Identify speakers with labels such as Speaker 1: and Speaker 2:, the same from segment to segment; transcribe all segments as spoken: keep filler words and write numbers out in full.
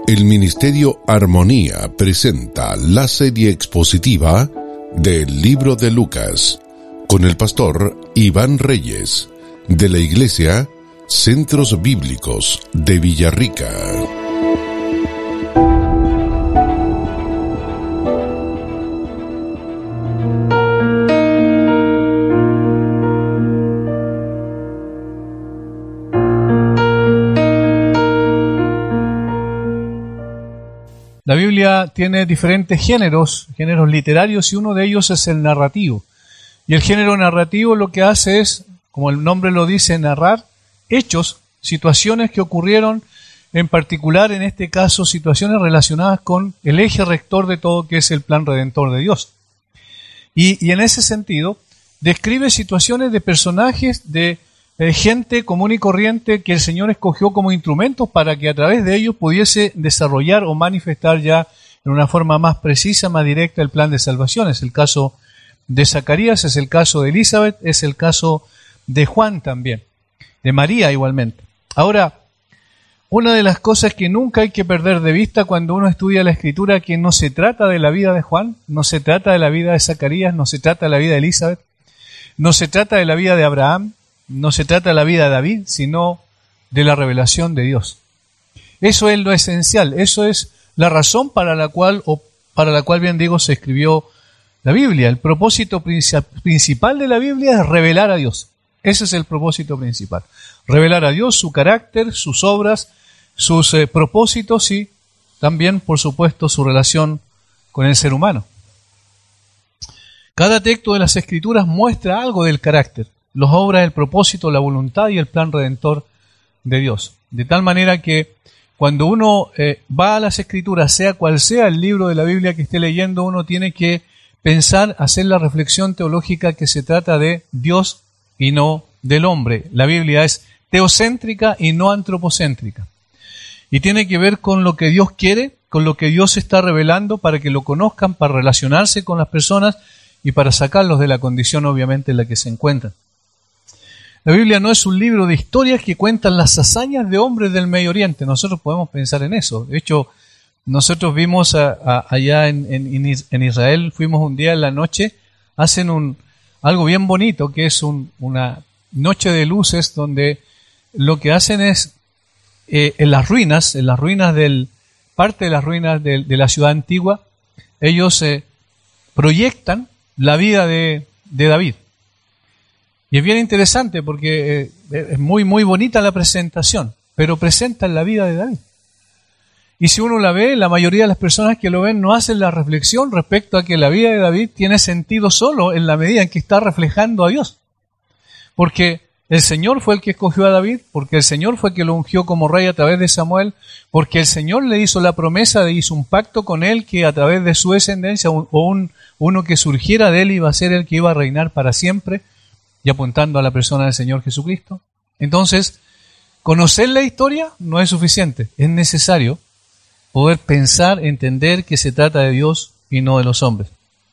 Speaker 1: El Ministerio Armonía presenta la serie expositiva del Libro de Lucas con el pastor Iván Reyes de la Iglesia Centros Bíblicos de Villarrica.
Speaker 2: La Biblia tiene diferentes géneros, géneros literarios, y uno de ellos es el narrativo. Y el género narrativo lo que hace es, como el nombre lo dice, narrar hechos, situaciones que ocurrieron, en particular, en este caso, situaciones relacionadas con el eje rector de todo, que es el plan redentor de Dios. Y, y en ese sentido, describe situaciones de personajes, de Eh, gente común y corriente que el Señor escogió como instrumentos para que a través de ellos pudiese desarrollar o manifestar ya en una forma más precisa, más directa el plan de salvación. Es el caso de Zacarías, es el caso de Elizabeth, es el caso de Juan también, de María igualmente. Ahora, una de las cosas que nunca hay que perder de vista cuando uno estudia la Escritura, que no se trata de la vida de Juan, no se trata de la vida de Zacarías, no se trata de la vida de Elizabeth, no se trata de la vida de Abraham, no se trata de la vida de David, sino de la revelación de Dios. Eso es lo esencial, eso es la razón para la cual, o para la cual bien digo, se escribió la Biblia. El propósito principal de la Biblia es revelar a Dios. Ese es el propósito principal. Revelar a Dios, su carácter, sus obras, sus eh, propósitos y también, por supuesto, su relación con el ser humano. Cada texto de las Escrituras muestra algo del carácter, las obras, el propósito, la voluntad y el plan redentor de Dios. De tal manera que cuando uno eh, va a las Escrituras, sea cual sea el libro de la Biblia que esté leyendo, uno tiene que pensar, hacer la reflexión teológica que se trata de Dios y no del hombre. La Biblia es teocéntrica y no antropocéntrica. Y tiene que ver con lo que Dios quiere, con lo que Dios está revelando para que lo conozcan, para relacionarse con las personas y para sacarlos de la condición obviamente en la que se encuentran. La Biblia no es un libro de historias que cuentan las hazañas de hombres del Medio Oriente. Nosotros podemos pensar en eso. De hecho, nosotros vimos a, a, allá en, en, en Israel, fuimos un día en la noche, hacen un algo bien bonito, que es un, una noche de luces, donde lo que hacen es, eh, en las ruinas, en las ruinas del, parte de las ruinas de, de la ciudad antigua, ellos eh, proyectan la vida de, de David. Y es bien interesante porque eh, es muy, muy bonita la presentación, pero presentan la vida de David. Y si uno la ve, la mayoría de las personas que lo ven no hacen la reflexión respecto a que la vida de David tiene sentido solo en la medida en que está reflejando a Dios. Porque el Señor fue el que escogió a David, porque el Señor fue el que lo ungió como rey a través de Samuel, porque el Señor le hizo la promesa de hizo un pacto con él que a través de su descendencia o un, uno que surgiera de él iba a ser el que iba a reinar para siempre, y apuntando a la persona del Señor Jesucristo. Entonces, conocer la historia no es suficiente, es necesario poder pensar, entender que se trata de Dios y no de los hombres.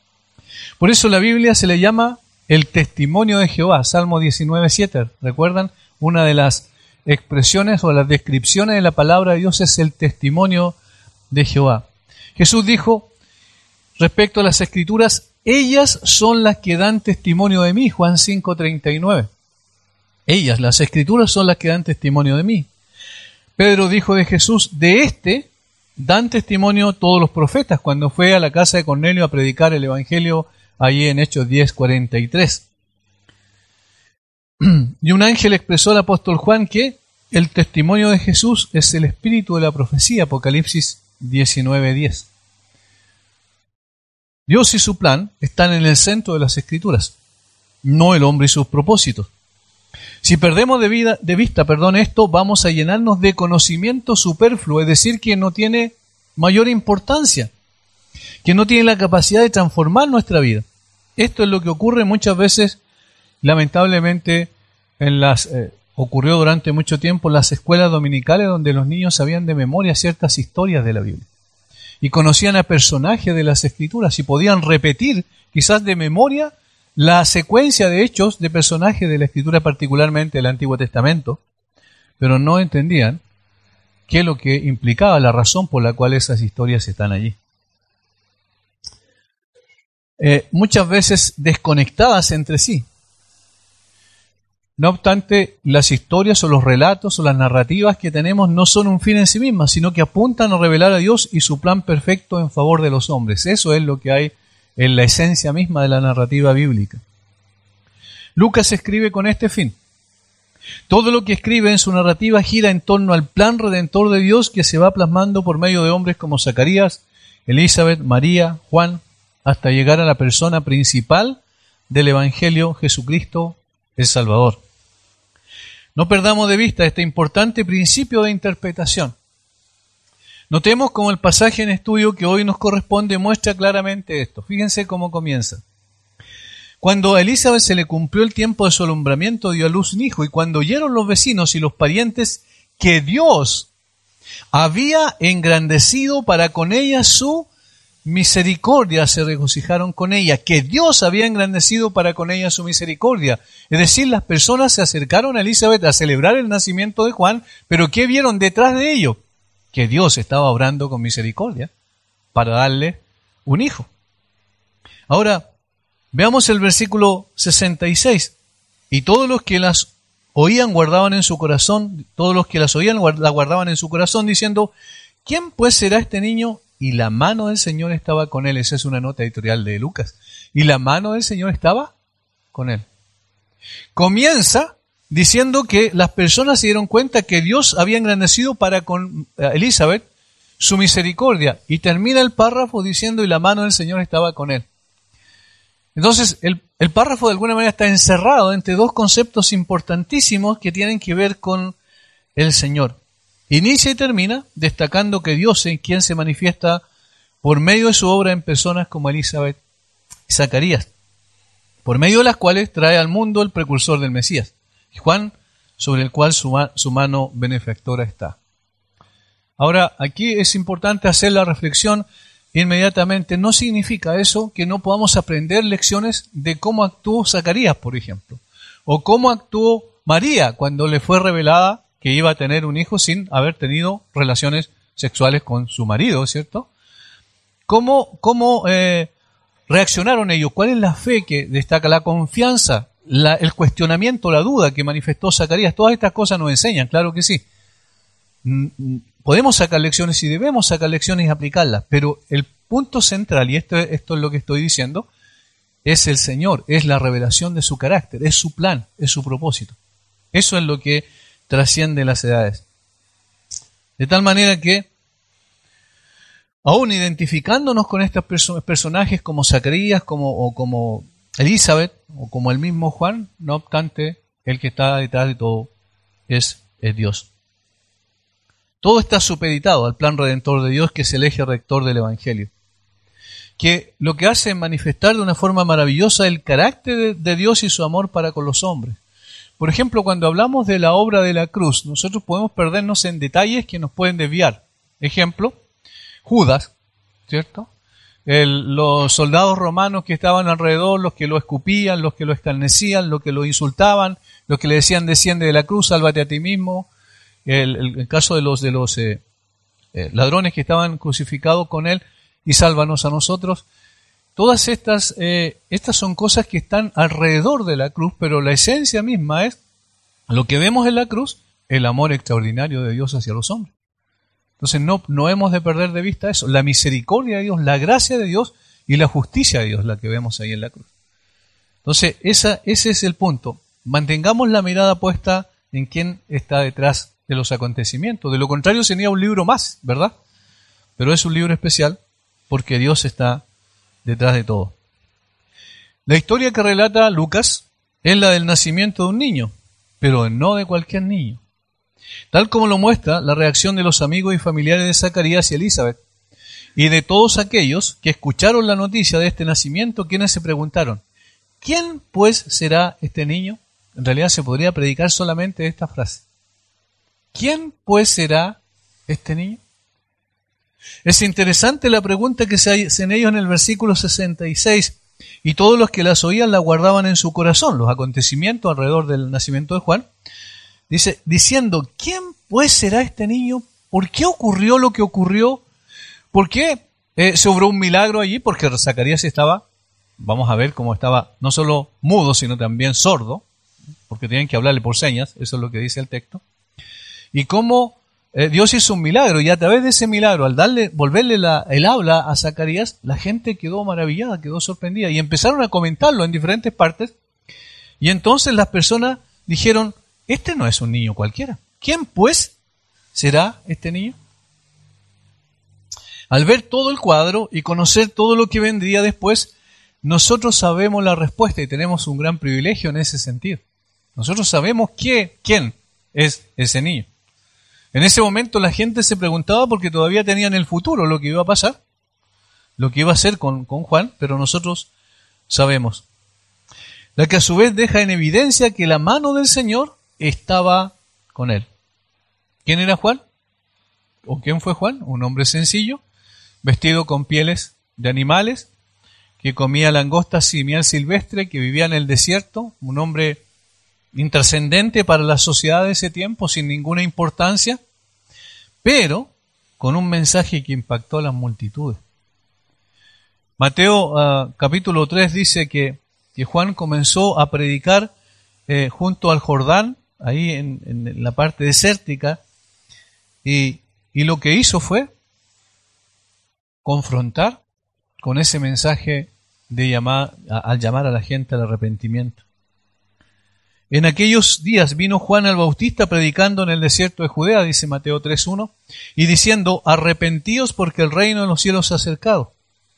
Speaker 2: Por eso la Biblia se le llama el testimonio de Jehová, Salmo diecinueve siete. ¿Recuerdan? Una de las expresiones o las descripciones de la palabra de Dios es el testimonio de Jehová. Jesús dijo respecto a las Escrituras, ellas son las que dan testimonio de mí, Juan cinco treinta y nueve. Ellas, las Escrituras, son las que dan testimonio de mí. Pedro dijo de Jesús, de este dan testimonio todos los profetas, cuando fue a la casa de Cornelio a predicar el Evangelio, allí en Hechos diez cuarenta y tres. Y un ángel expresó al apóstol Juan que el testimonio de Jesús es el espíritu de la profecía, Apocalipsis diecinueve diez. Dios y su plan están en el centro de las Escrituras, no el hombre y sus propósitos. Si perdemos de, vida, de vista perdón, esto, vamos a llenarnos de conocimiento superfluo, es decir, que no tiene mayor importancia, que no tiene la capacidad de transformar nuestra vida. Esto es lo que ocurre muchas veces, lamentablemente, en las eh, ocurrió durante mucho tiempo en las escuelas dominicales, donde los niños sabían de memoria ciertas historias de la Biblia. Y conocían a personajes de las Escrituras y podían repetir, quizás de memoria, la secuencia de hechos de personajes de la Escritura, particularmente del Antiguo Testamento, pero no entendían qué es lo que implicaba, la razón por la cual esas historias están allí. Eh, muchas veces desconectadas entre sí. No obstante, las historias o los relatos o las narrativas que tenemos no son un fin en sí mismas, sino que apuntan a revelar a Dios y su plan perfecto en favor de los hombres. Eso es lo que hay en la esencia misma de la narrativa bíblica. Lucas escribe con este fin. Todo lo que escribe en su narrativa gira en torno al plan redentor de Dios que se va plasmando por medio de hombres como Zacarías, Elizabeth, María, Juan, hasta llegar a la persona principal del Evangelio, Jesucristo, el Salvador. No perdamos de vista este importante principio de interpretación. Notemos cómo el pasaje en estudio que hoy nos corresponde muestra claramente esto. Fíjense cómo comienza. Cuando a Elizabeth se le cumplió el tiempo de su alumbramiento, dio a luz un hijo, y cuando oyeron los vecinos y los parientes que Dios había engrandecido para con ella su misericordia, se regocijaron con ella, que Dios había engrandecido para con ella su misericordia. Es decir, las personas se acercaron a Elizabeth a celebrar el nacimiento de Juan, pero ¿qué vieron detrás de ello? Que Dios estaba obrando con misericordia para darle un hijo. Ahora, veamos el versículo sesenta y seis. Y todos los que las oían guardaban en su corazón, todos los que las oían la guardaban en su corazón, diciendo, ¿quién pues será este niño? Y la mano del Señor estaba con él. Esa es una nota editorial de Lucas. Y la mano del Señor estaba con él. Comienza diciendo que las personas se dieron cuenta que Dios había engrandecido para con Elizabeth su misericordia. Y termina el párrafo diciendo, y la mano del Señor estaba con él. Entonces, el, el párrafo de alguna manera está encerrado entre dos conceptos importantísimos que tienen que ver con el Señor. Inicia y termina destacando que Dios es quien se manifiesta por medio de su obra en personas como Elizabeth y Zacarías, por medio de las cuales trae al mundo el precursor del Mesías, Juan, sobre el cual su, su mano benefactora está. Ahora, aquí es importante hacer la reflexión inmediatamente. No significa eso que no podamos aprender lecciones de cómo actuó Zacarías, por ejemplo, o cómo actuó María cuando le fue revelada que iba a tener un hijo sin haber tenido relaciones sexuales con su marido, ¿cierto? ¿Cómo, cómo eh, reaccionaron ellos? ¿Cuál es la fe que destaca? La confianza, la, el cuestionamiento, la duda que manifestó Zacarías. Todas estas cosas nos enseñan, claro que sí. Podemos sacar lecciones y debemos sacar lecciones y aplicarlas, pero el punto central, y esto, esto es lo que estoy diciendo, es el Señor, es la revelación de su carácter, es su plan, es su propósito. Eso es lo que trasciende las edades. De tal manera que, aún identificándonos con estos perso- personajes como Zacarías, como, o como Elizabeth, o como el mismo Juan, no obstante, el que está detrás de todo es, es Dios. Todo está supeditado al plan redentor de Dios, que es el eje rector del Evangelio, que lo que hace es manifestar de una forma maravillosa el carácter de, de Dios y su amor para con los hombres. Por ejemplo, cuando hablamos de la obra de la cruz, nosotros podemos perdernos en detalles que nos pueden desviar. Ejemplo, Judas, ¿cierto? El, los soldados romanos que estaban alrededor, los que lo escupían, los que lo escarnecían, los que lo insultaban, los que le decían desciende de la cruz, sálvate a ti mismo. El, el, el caso de los, de los eh, eh, ladrones que estaban crucificados con él y sálvanos a nosotros. Todas estas, eh, estas son cosas que están alrededor de la cruz, pero la esencia misma es lo que vemos en la cruz, el amor extraordinario de Dios hacia los hombres. Entonces no, no hemos de perder de vista eso, la misericordia de Dios, la gracia de Dios y la justicia de Dios, la que vemos ahí en la cruz. Entonces esa, ese es el punto. Mantengamos la mirada puesta en quién está detrás de los acontecimientos. De lo contrario sería un libro más, ¿verdad? Pero es un libro especial porque Dios está detrás de todo. La historia que relata Lucas es la del nacimiento de un niño, pero no de cualquier niño. Tal como lo muestra la reacción de los amigos y familiares de Zacarías y Elizabeth, y de todos aquellos que escucharon la noticia de este nacimiento, quienes se preguntaron, ¿quién pues será este niño? En realidad se podría predicar solamente esta frase. ¿Quién pues será este niño? Es interesante la pregunta que se hacen ellos en el versículo sesenta y seis. Y todos los que las oían la guardaban en su corazón, los acontecimientos alrededor del nacimiento de Juan. Dice, diciendo, ¿quién pues será este niño? ¿Por qué ocurrió lo que ocurrió? ¿Por qué eh, se obró un milagro allí? Porque Zacarías estaba, vamos a ver cómo estaba, no solo mudo, sino también sordo, porque tenían que hablarle por señas, eso es lo que dice el texto. Y cómo eh, Dios hizo un milagro, y a través de ese milagro, al darle, volverle la, el habla a Zacarías, la gente quedó maravillada, quedó sorprendida, y empezaron a comentarlo en diferentes partes, y entonces las personas dijeron, este no es un niño cualquiera. ¿Quién pues será este niño? Al ver todo el cuadro y conocer todo lo que vendría después, nosotros sabemos la respuesta y tenemos un gran privilegio en ese sentido. Nosotros sabemos qué, quién es ese niño. En ese momento la gente se preguntaba porque todavía tenían el futuro, lo que iba a pasar, lo que iba a hacer con, con Juan, pero nosotros sabemos. La que a su vez deja en evidencia que la mano del Señor estaba con él. ¿Quién era Juan? ¿O quién fue Juan? Un hombre sencillo, vestido con pieles de animales, que comía langostas y miel silvestre, que vivía en el desierto, un hombre intrascendente para la sociedad de ese tiempo, sin ninguna importancia, pero con un mensaje que impactó a las multitudes. Mateo uh, capítulo tres dice que, que Juan comenzó a predicar eh, junto al Jordán, ahí en, en la parte desértica, y, y lo que hizo fue confrontar con ese mensaje de llamar, a, al llamar a la gente al arrepentimiento. En aquellos días vino Juan el Bautista predicando en el desierto de Judea, dice Mateo tres uno, y diciendo, arrepentíos porque el reino de los cielos se ha acercado.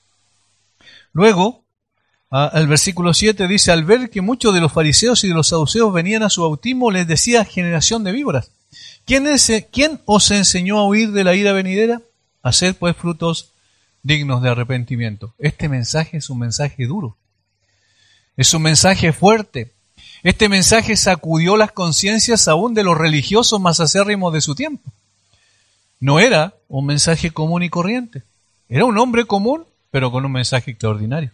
Speaker 2: Luego, el versículo siete dice, al ver que muchos de los fariseos y de los saduceos venían a su bautismo, les decía, generación de víboras, ¿quién, es, ¿quién os enseñó a huir de la ira venidera? Haced pues frutos dignos de arrepentimiento. Este mensaje es un mensaje duro. Es un mensaje fuerte. Este mensaje sacudió las conciencias aún de los religiosos más acérrimos de su tiempo. No era un mensaje común y corriente. Era un hombre común, pero con un mensaje extraordinario.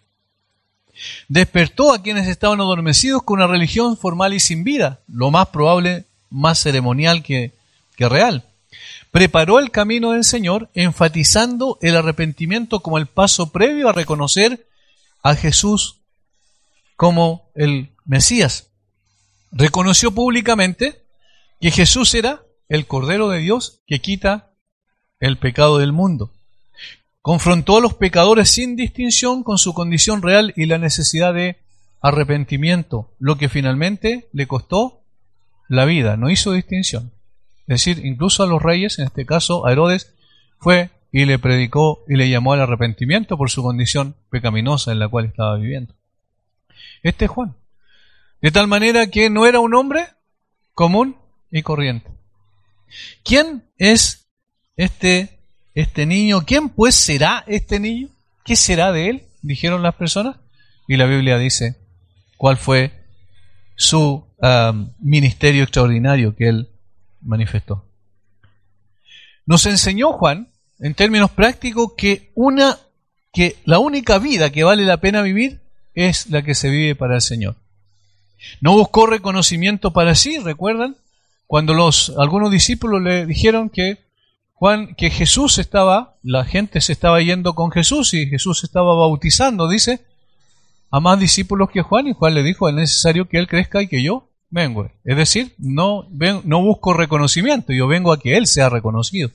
Speaker 2: Despertó a quienes estaban adormecidos con una religión formal y sin vida, lo más probable, más ceremonial que, que real. Preparó el camino del Señor, enfatizando el arrepentimiento como el paso previo a reconocer a Jesús como el Mesías. Reconoció públicamente que Jesús era el Cordero de Dios que quita el pecado del mundo. Confrontó a los pecadores sin distinción con su condición real y la necesidad de arrepentimiento, lo que finalmente le costó la vida, no hizo distinción. Es decir, incluso a los reyes, en este caso a Herodes, fue y le predicó y le llamó al arrepentimiento por su condición pecaminosa en la cual estaba viviendo. Este es Juan. De tal manera que no era un hombre común y corriente. ¿Quién es este, este niño? ¿Quién pues será este niño? ¿Qué será de él? Dijeron las personas. Y la Biblia dice cuál fue su um, ministerio extraordinario que él manifestó. Nos enseñó Juan, en términos prácticos, que, una, que la única vida que vale la pena vivir es la que se vive para el Señor. No buscó reconocimiento para sí, ¿recuerdan? Cuando los algunos discípulos le dijeron que Juan, que Jesús estaba, la gente se estaba yendo con Jesús y Jesús estaba bautizando, dice, a más discípulos que Juan, y Juan le dijo, es necesario que él crezca y que yo vengo. Es decir, no, ven, no busco reconocimiento, yo vengo a que él sea reconocido.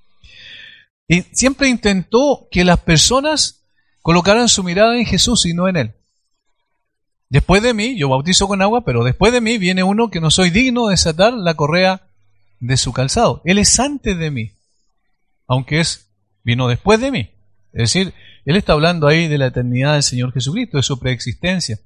Speaker 2: Y siempre intentó que las personas colocaran su mirada en Jesús y no en él. Después de mí, yo bautizo con agua, pero después de mí viene uno que no soy digno de desatar la correa de su calzado. Él es antes de mí, aunque es vino después de mí. Es decir, él está hablando ahí de la eternidad del Señor Jesucristo, de su preexistencia.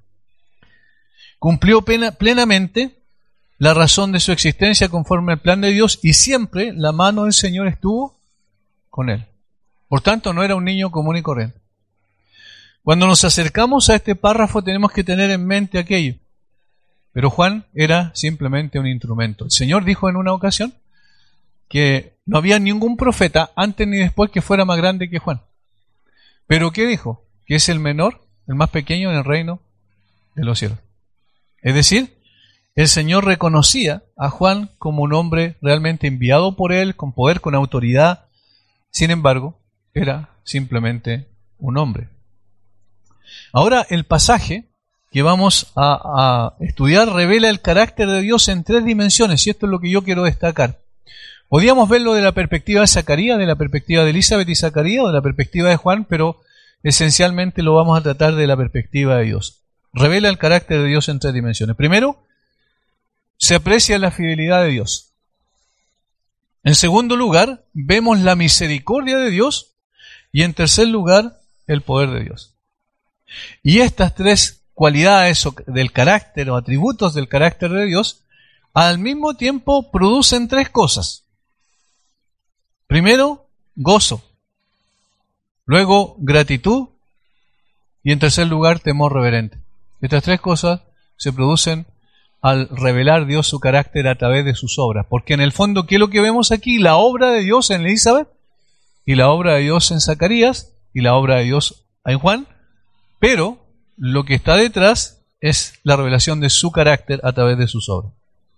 Speaker 2: Cumplió plena, plenamente la razón de su existencia conforme al plan de Dios y siempre la mano del Señor estuvo con él. Por tanto, no era un niño común y corriente. Cuando nos acercamos a este párrafo tenemos que tener en mente aquello. Pero Juan era simplemente un instrumento. El Señor dijo en una ocasión que no había ningún profeta antes ni después que fuera más grande que Juan. ¿Pero qué dijo? Que es el menor, el más pequeño en el reino de los cielos. Es decir, el Señor reconocía a Juan como un hombre realmente enviado por Él, con poder, con autoridad. Sin embargo, era simplemente un hombre. Ahora, el pasaje que vamos a, a estudiar revela el carácter de Dios en tres dimensiones, y esto es lo que yo quiero destacar. Podíamos verlo de la perspectiva de Zacarías, de la perspectiva de Elizabeth y Zacarías, o de la perspectiva de Juan, pero esencialmente lo vamos a tratar de la perspectiva de Dios. Revela el carácter de Dios en tres dimensiones. Primero, se aprecia la fidelidad de Dios. En segundo lugar, vemos la misericordia de Dios. Y en tercer lugar, el poder de Dios. Y estas tres cualidades del carácter o atributos del carácter de Dios, al mismo tiempo producen tres cosas. Primero, gozo. Luego, gratitud. Y en tercer lugar, temor reverente. Estas tres cosas se producen al revelar Dios su carácter a través de sus obras. Porque en el fondo, ¿qué es lo que vemos aquí? La obra de Dios en Elizabeth, y la obra de Dios en Zacarías, y la obra de Dios en Juan. Pero lo que está detrás es la revelación de su carácter a través de sus obras.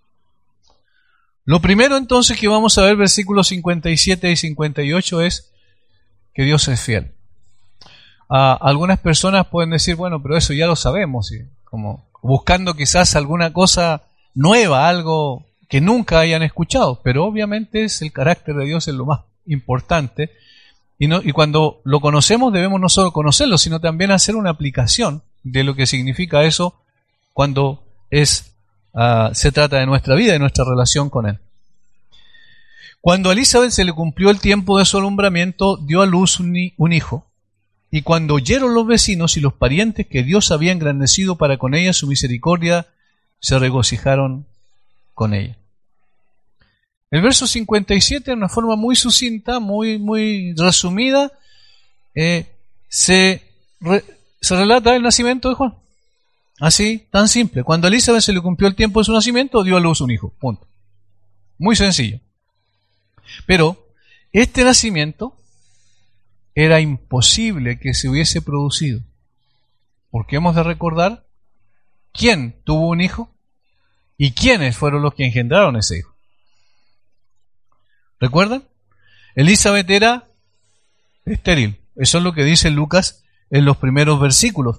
Speaker 2: Lo primero entonces que vamos a ver, versículos cincuenta y siete y cincuenta y ocho, es que Dios es fiel. Ah, algunas personas pueden decir, bueno, pero eso ya lo sabemos, ¿sí? Como buscando quizás alguna cosa nueva, algo que nunca hayan escuchado, pero obviamente es el carácter de Dios es lo más importante, y, no, y cuando lo conocemos debemos no solo conocerlo, sino también hacer una aplicación de lo que significa eso cuando es uh, se trata de nuestra vida y nuestra relación con Él. Cuando a Elizabeth se le cumplió el tiempo de su alumbramiento, dio a luz un, un hijo, y cuando oyeron los vecinos y los parientes que Dios había engrandecido para con ella su misericordia, se regocijaron con ella. El verso cincuenta y siete, de una forma muy sucinta, muy, muy resumida, eh, se, re, se relata el nacimiento de Juan. Así, tan simple. Cuando a Elizabeth se le cumplió el tiempo de su nacimiento, dio a luz un hijo. Punto. Muy sencillo. Pero este nacimiento era imposible que se hubiese producido, porque hemos de recordar quién tuvo un hijo y quiénes fueron los que engendraron ese hijo. ¿Recuerdan? Elizabeth era estéril. Eso es lo que dice Lucas en los primeros versículos.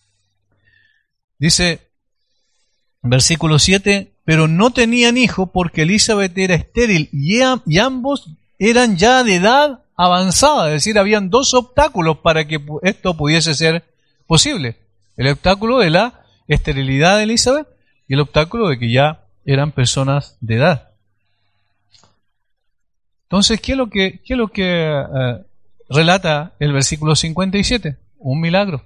Speaker 2: Dice, versículo siete, pero no tenían hijo porque Elizabeth era estéril y, a, y ambos eran ya de edad avanzada. Es decir, habían dos obstáculos para que esto pudiese ser posible. El obstáculo de la esterilidad de Elizabeth y el obstáculo de que ya eran personas de edad. Entonces, ¿qué es lo que, qué es lo que uh, relata el versículo cincuenta y siete? Un milagro.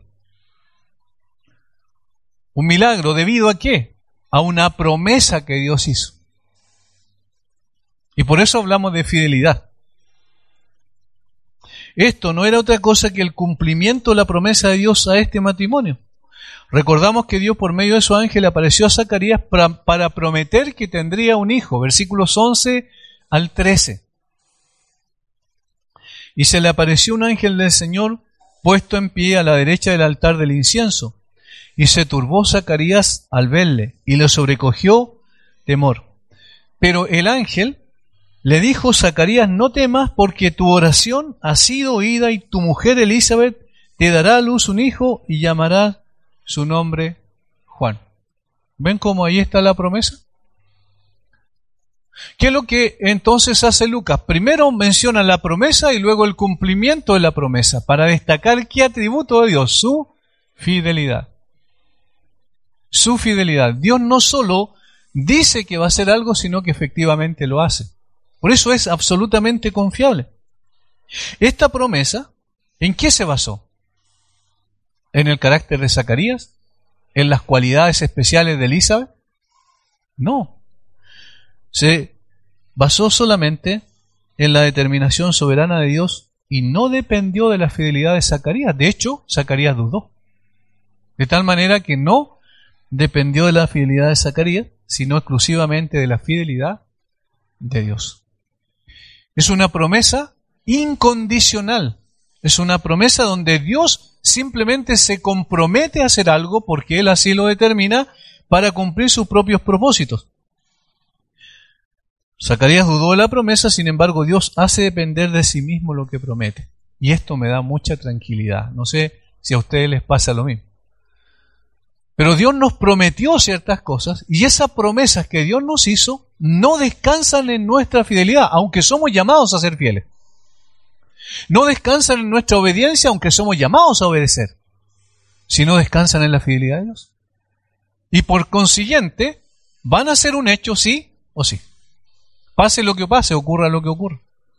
Speaker 2: Un milagro, ¿debido a qué? A una promesa que Dios hizo. Y por eso hablamos de fidelidad. Esto no era otra cosa que el cumplimiento de la promesa de Dios a este matrimonio. Recordamos que Dios por medio de su ángel apareció a Zacarías para, para prometer que tendría un hijo. Versículos once al trece. Y se le apareció un ángel del Señor puesto en pie a la derecha del altar del incienso. Y se turbó Zacarías al verle, y le sobrecogió temor. Pero el ángel le dijo, Zacarías, no temas, porque tu oración ha sido oída, y tu mujer Elizabeth te dará a luz un hijo, y llamará su nombre Juan. ¿Ven cómo ahí está la promesa? ¿Qué es lo que entonces hace Lucas? Primero menciona la promesa y luego el cumplimiento de la promesa, para destacar qué atributo de Dios, su fidelidad. Su fidelidad. Dios no solo dice que va a hacer algo, sino que efectivamente lo hace. Por eso es absolutamente confiable. Esta promesa, ¿en qué se basó? ¿En el carácter de Zacarías? ¿En las cualidades especiales de Elizabeth? No. Se basó solamente en la determinación soberana de Dios y no dependió de la fidelidad de Zacarías. De hecho, Zacarías dudó. De tal manera que no dependió de la fidelidad de Zacarías, sino exclusivamente de la fidelidad de Dios. Es una promesa incondicional. Es una promesa donde Dios simplemente se compromete a hacer algo porque Él así lo determina, para cumplir sus propios propósitos. Zacarías dudó de la promesa, sin embargo Dios hace depender de sí mismo lo que promete. Y esto me da mucha tranquilidad. No sé si a ustedes les pasa lo mismo. Pero Dios nos prometió ciertas cosas y esas promesas que Dios nos hizo no descansan en nuestra fidelidad, aunque somos llamados a ser fieles. No descansan en nuestra obediencia, aunque somos llamados a obedecer, sino descansan en la fidelidad de Dios. Y por consiguiente, van a ser un hecho sí o sí. Pase lo que pase, ocurra lo que ocurra.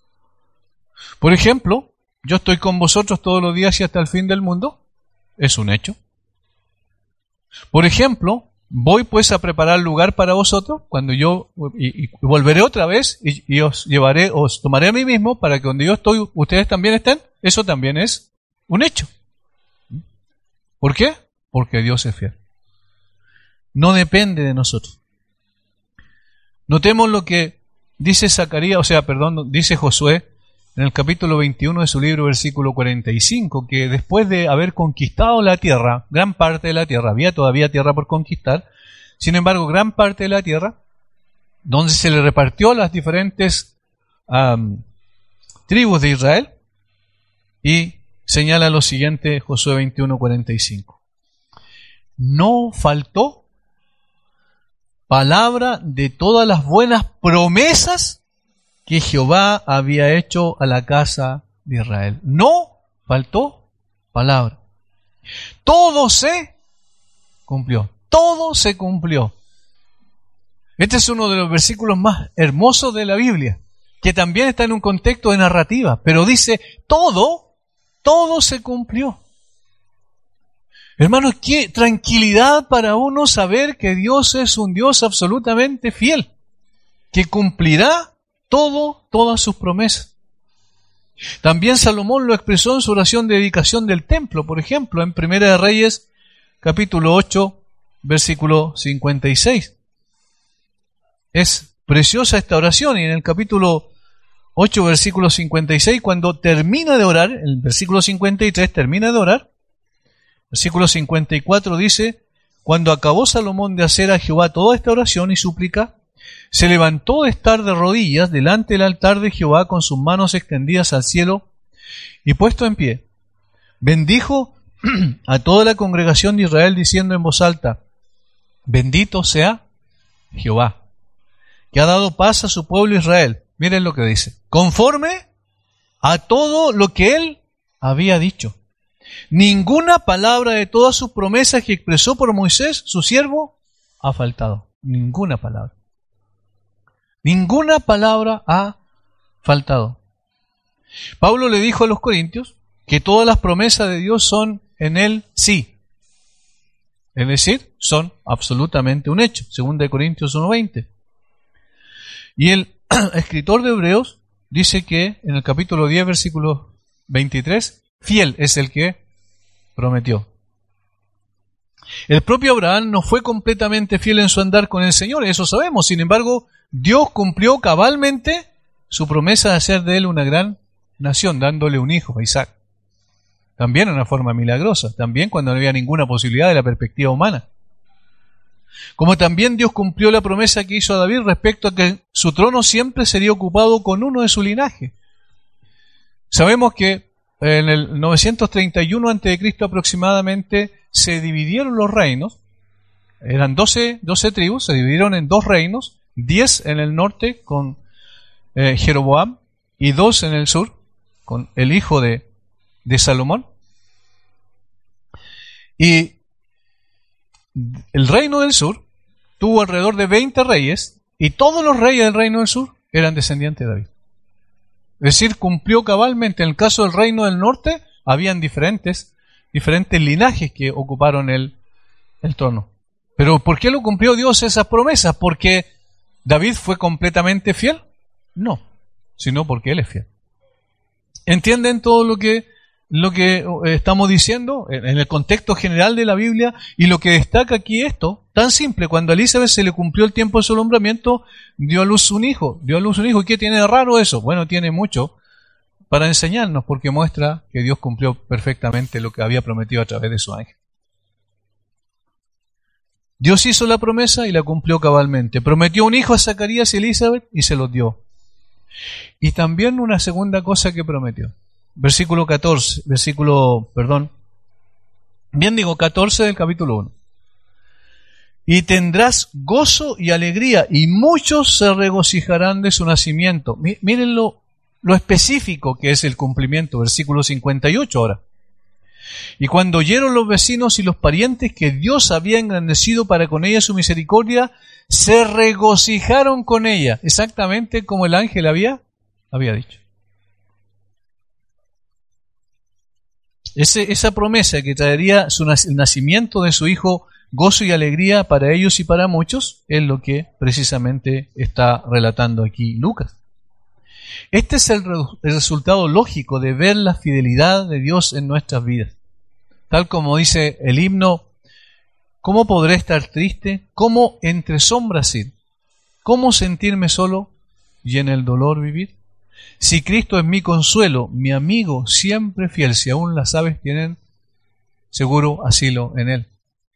Speaker 2: Por ejemplo, yo estoy con vosotros todos los días y hasta el fin del mundo. Es un hecho. Por ejemplo, voy pues a preparar lugar para vosotros cuando yo y, y volveré otra vez y, y os llevaré, os tomaré a mí mismo para que donde yo estoy ustedes también estén. Eso también es un hecho. ¿Por qué? Porque Dios es fiel. No depende de nosotros. Notemos lo que dice Zacarías, o sea, perdón, dice Josué en el capítulo veintiuno de su libro, versículo cuarenta y cinco, que después de haber conquistado la tierra, gran parte de la tierra, había todavía tierra por conquistar, sin embargo, gran parte de la tierra, donde se le repartió a las diferentes um, tribus de Israel, y señala lo siguiente, Josué veintiuno, cuarenta y cinco. No faltó palabra de todas las buenas promesas que Jehová había hecho a la casa de Israel. No faltó palabra. Todo se cumplió. Todo se cumplió. Este es uno de los versículos más hermosos de la Biblia, que también está en un contexto de narrativa, pero dice, todo, todo se cumplió. Hermanos, qué tranquilidad para uno saber que Dios es un Dios absolutamente fiel, que cumplirá todo, todas sus promesas. También Salomón lo expresó en su oración de dedicación del templo, por ejemplo, en Primera de Reyes, capítulo ocho, versículo cincuenta y seis. Es preciosa esta oración, y en el capítulo ocho, versículo cincuenta y seis, cuando termina de orar, el versículo cincuenta y tres termina de orar, versículo cincuenta y cuatro dice, cuando acabó Salomón de hacer a Jehová toda esta oración y súplica, se levantó de estar de rodillas delante del altar de Jehová con sus manos extendidas al cielo y puesto en pie, bendijo a toda la congregación de Israel diciendo en voz alta, bendito sea Jehová, que ha dado paz a su pueblo Israel. Miren lo que dice, conforme a todo lo que él había dicho. Ninguna palabra de todas sus promesas que expresó por Moisés, su siervo, ha faltado. Ninguna palabra. Ninguna palabra ha faltado. Pablo le dijo a los corintios que todas las promesas de Dios son en él sí. Es decir, son absolutamente un hecho. Segunda de Corintios uno veinte. Y el escritor de Hebreos dice que en el capítulo diez, versículo veintitrés, fiel es el que prometió. El propio Abraham no fue completamente fiel en su andar con el Señor, eso sabemos. Sin embargo, Dios cumplió cabalmente su promesa de hacer de él una gran nación, dándole un hijo, a Isaac. También en una forma milagrosa, también cuando no había ninguna posibilidad de la perspectiva humana. Como también Dios cumplió la promesa que hizo a David respecto a que su trono siempre sería ocupado con uno de su linaje. Sabemos que en el novecientos treinta y uno antes de Cristo aproximadamente se dividieron los reinos. Eran doce, doce tribus, se dividieron en dos reinos, diez en el norte con eh, Jeroboam y dos en el sur con el hijo de, de Salomón. Y el reino del sur tuvo alrededor de veinte reyes y todos los reyes del reino del sur eran descendientes de David. Es decir, cumplió cabalmente. En el caso del reino del norte, habían diferentes, diferentes linajes que ocuparon el, el trono. Pero ¿por qué lo cumplió Dios esas promesas? ¿Porque David fue completamente fiel? No, sino porque él es fiel. ¿Entienden todo lo que, lo que estamos diciendo en el contexto general de la Biblia? Y lo que destaca aquí esto, tan simple, cuando a Elizabeth se le cumplió el tiempo de su alumbramiento, dio a luz un hijo, dio a luz un hijo. ¿Y qué tiene de raro eso? Bueno, tiene mucho para enseñarnos, porque muestra que Dios cumplió perfectamente lo que había prometido a través de su ángel. Dios hizo la promesa y la cumplió cabalmente. Prometió un hijo a Zacarías y Elizabeth y se los dio. Y también una segunda cosa que prometió. Versículo catorce, versículo, perdón, bien digo, catorce del capítulo uno. Y tendrás gozo y alegría, y muchos se regocijarán de su nacimiento. Mí, miren lo, lo específico que es el cumplimiento, versículo cincuenta y ocho ahora. Y cuando oyeron los vecinos y los parientes que Dios había engrandecido para con ella su misericordia, se regocijaron con ella, exactamente como el ángel había, había dicho. Ese, esa promesa que traería su, el nacimiento de su hijo, gozo y alegría para ellos y para muchos, es lo que precisamente está relatando aquí Lucas. Este es el, el resultado lógico de ver la fidelidad de Dios en nuestras vidas. Tal como dice el himno, ¿cómo podré estar triste? ¿Cómo entre sombras ir? ¿Cómo sentirme solo y en el dolor vivir? Si Cristo es mi consuelo, mi amigo siempre fiel, si aún las aves tienen seguro asilo en Él.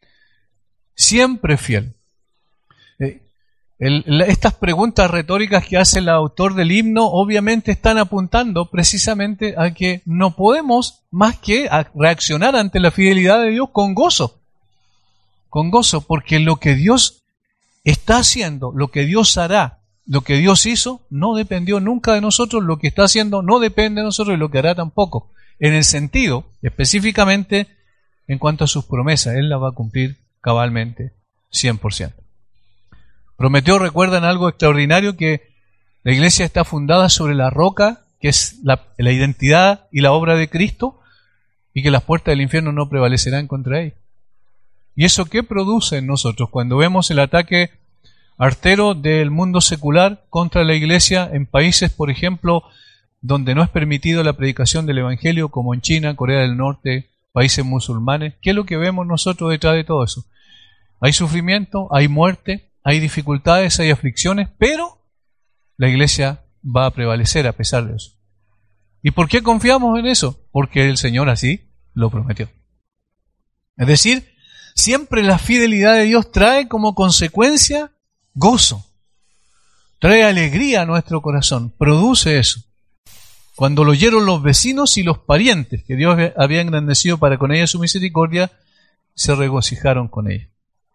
Speaker 2: Siempre fiel. Eh, el, el, estas preguntas retóricas que hace el autor del himno obviamente están apuntando precisamente a que no podemos más que a reaccionar ante la fidelidad de Dios con gozo. Con gozo, porque lo que Dios está haciendo, lo que Dios hará, lo que Dios hizo, no dependió nunca de nosotros, lo que está haciendo no depende de nosotros y lo que hará tampoco. En el sentido, específicamente, en cuanto a sus promesas, Él las va a cumplir cabalmente, cien por ciento. Prometió, recuerdan algo extraordinario, que la iglesia está fundada sobre la roca, que es la, la identidad y la obra de Cristo, y que las puertas del infierno no prevalecerán contra ella. ¿Y eso qué produce en nosotros? Cuando vemos el ataque artero del mundo secular contra la iglesia en países, por ejemplo, donde no es permitido la predicación del evangelio, como en China, Corea del Norte, países musulmanes, ¿qué es lo que vemos nosotros detrás de todo eso? Hay sufrimiento, hay muerte, hay dificultades, hay aflicciones, pero la iglesia va a prevalecer a pesar de eso. ¿Y por qué confiamos en eso? Porque el Señor así lo prometió. Es decir, siempre la fidelidad de Dios trae como consecuencia gozo, trae alegría a nuestro corazón, produce eso. Cuando lo oyeron los vecinos y los parientes que Dios había engrandecido para con ella su misericordia, se regocijaron con ella.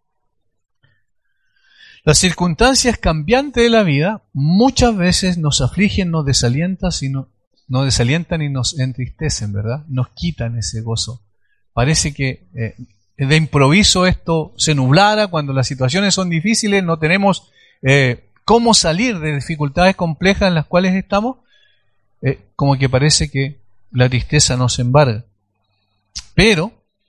Speaker 2: Las circunstancias cambiantes de la vida muchas veces nos afligen, nos desalientan y no, nos desalientan y nos entristecen, ¿verdad? Nos quitan ese gozo. Parece que eh, de improviso esto se nublara, cuando las situaciones son difíciles, no tenemos eh, cómo salir de dificultades complejas en las cuales estamos, eh, como que parece que la tristeza nos embarga. Pero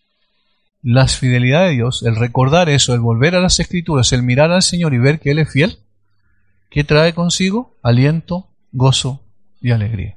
Speaker 2: la fidelidad de Dios, el recordar eso, el volver a las Escrituras, el mirar al Señor y ver que Él es fiel, ¿qué trae consigo? Aliento, gozo y alegría.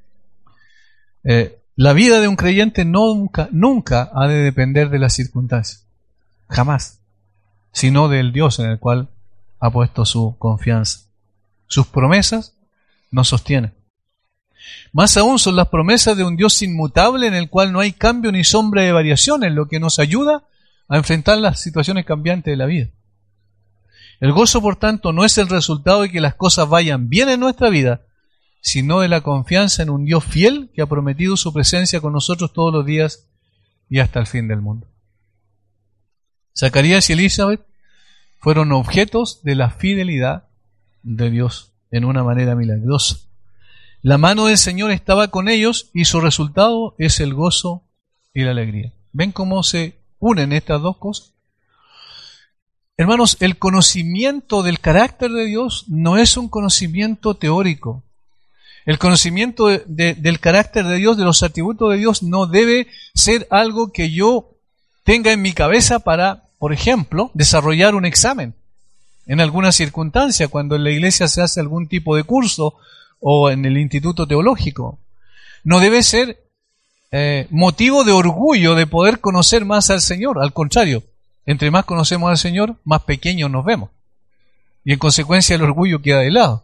Speaker 2: Eh, La vida de un creyente nunca, nunca ha de depender de las circunstancias, jamás, sino del Dios en el cual ha puesto su confianza. Sus promesas nos sostienen. Más aún son las promesas de un Dios inmutable en el cual no hay cambio ni sombra de variación, en lo que nos ayuda a enfrentar las situaciones cambiantes de la vida. El gozo, por tanto, no es el resultado de que las cosas vayan bien en nuestra vida, sino de la confianza en un Dios fiel que ha prometido su presencia con nosotros todos los días y hasta el fin del mundo. Zacarías y Elizabeth fueron objetos de la fidelidad de Dios en una manera milagrosa. La mano del Señor estaba con ellos y su resultado es el gozo y la alegría. ¿Ven cómo se unen estas dos cosas? Hermanos, el conocimiento del carácter de Dios no es un conocimiento teórico. El conocimiento de, de, del carácter de Dios, de los atributos de Dios, no debe ser algo que yo tenga en mi cabeza para, por ejemplo, desarrollar un examen. En alguna circunstancia, cuando en la iglesia se hace algún tipo de curso o en el instituto teológico. No debe ser eh, motivo de orgullo de poder conocer más al Señor. Al contrario, entre más conocemos al Señor, más pequeños nos vemos. Y en consecuencia el orgullo queda de lado.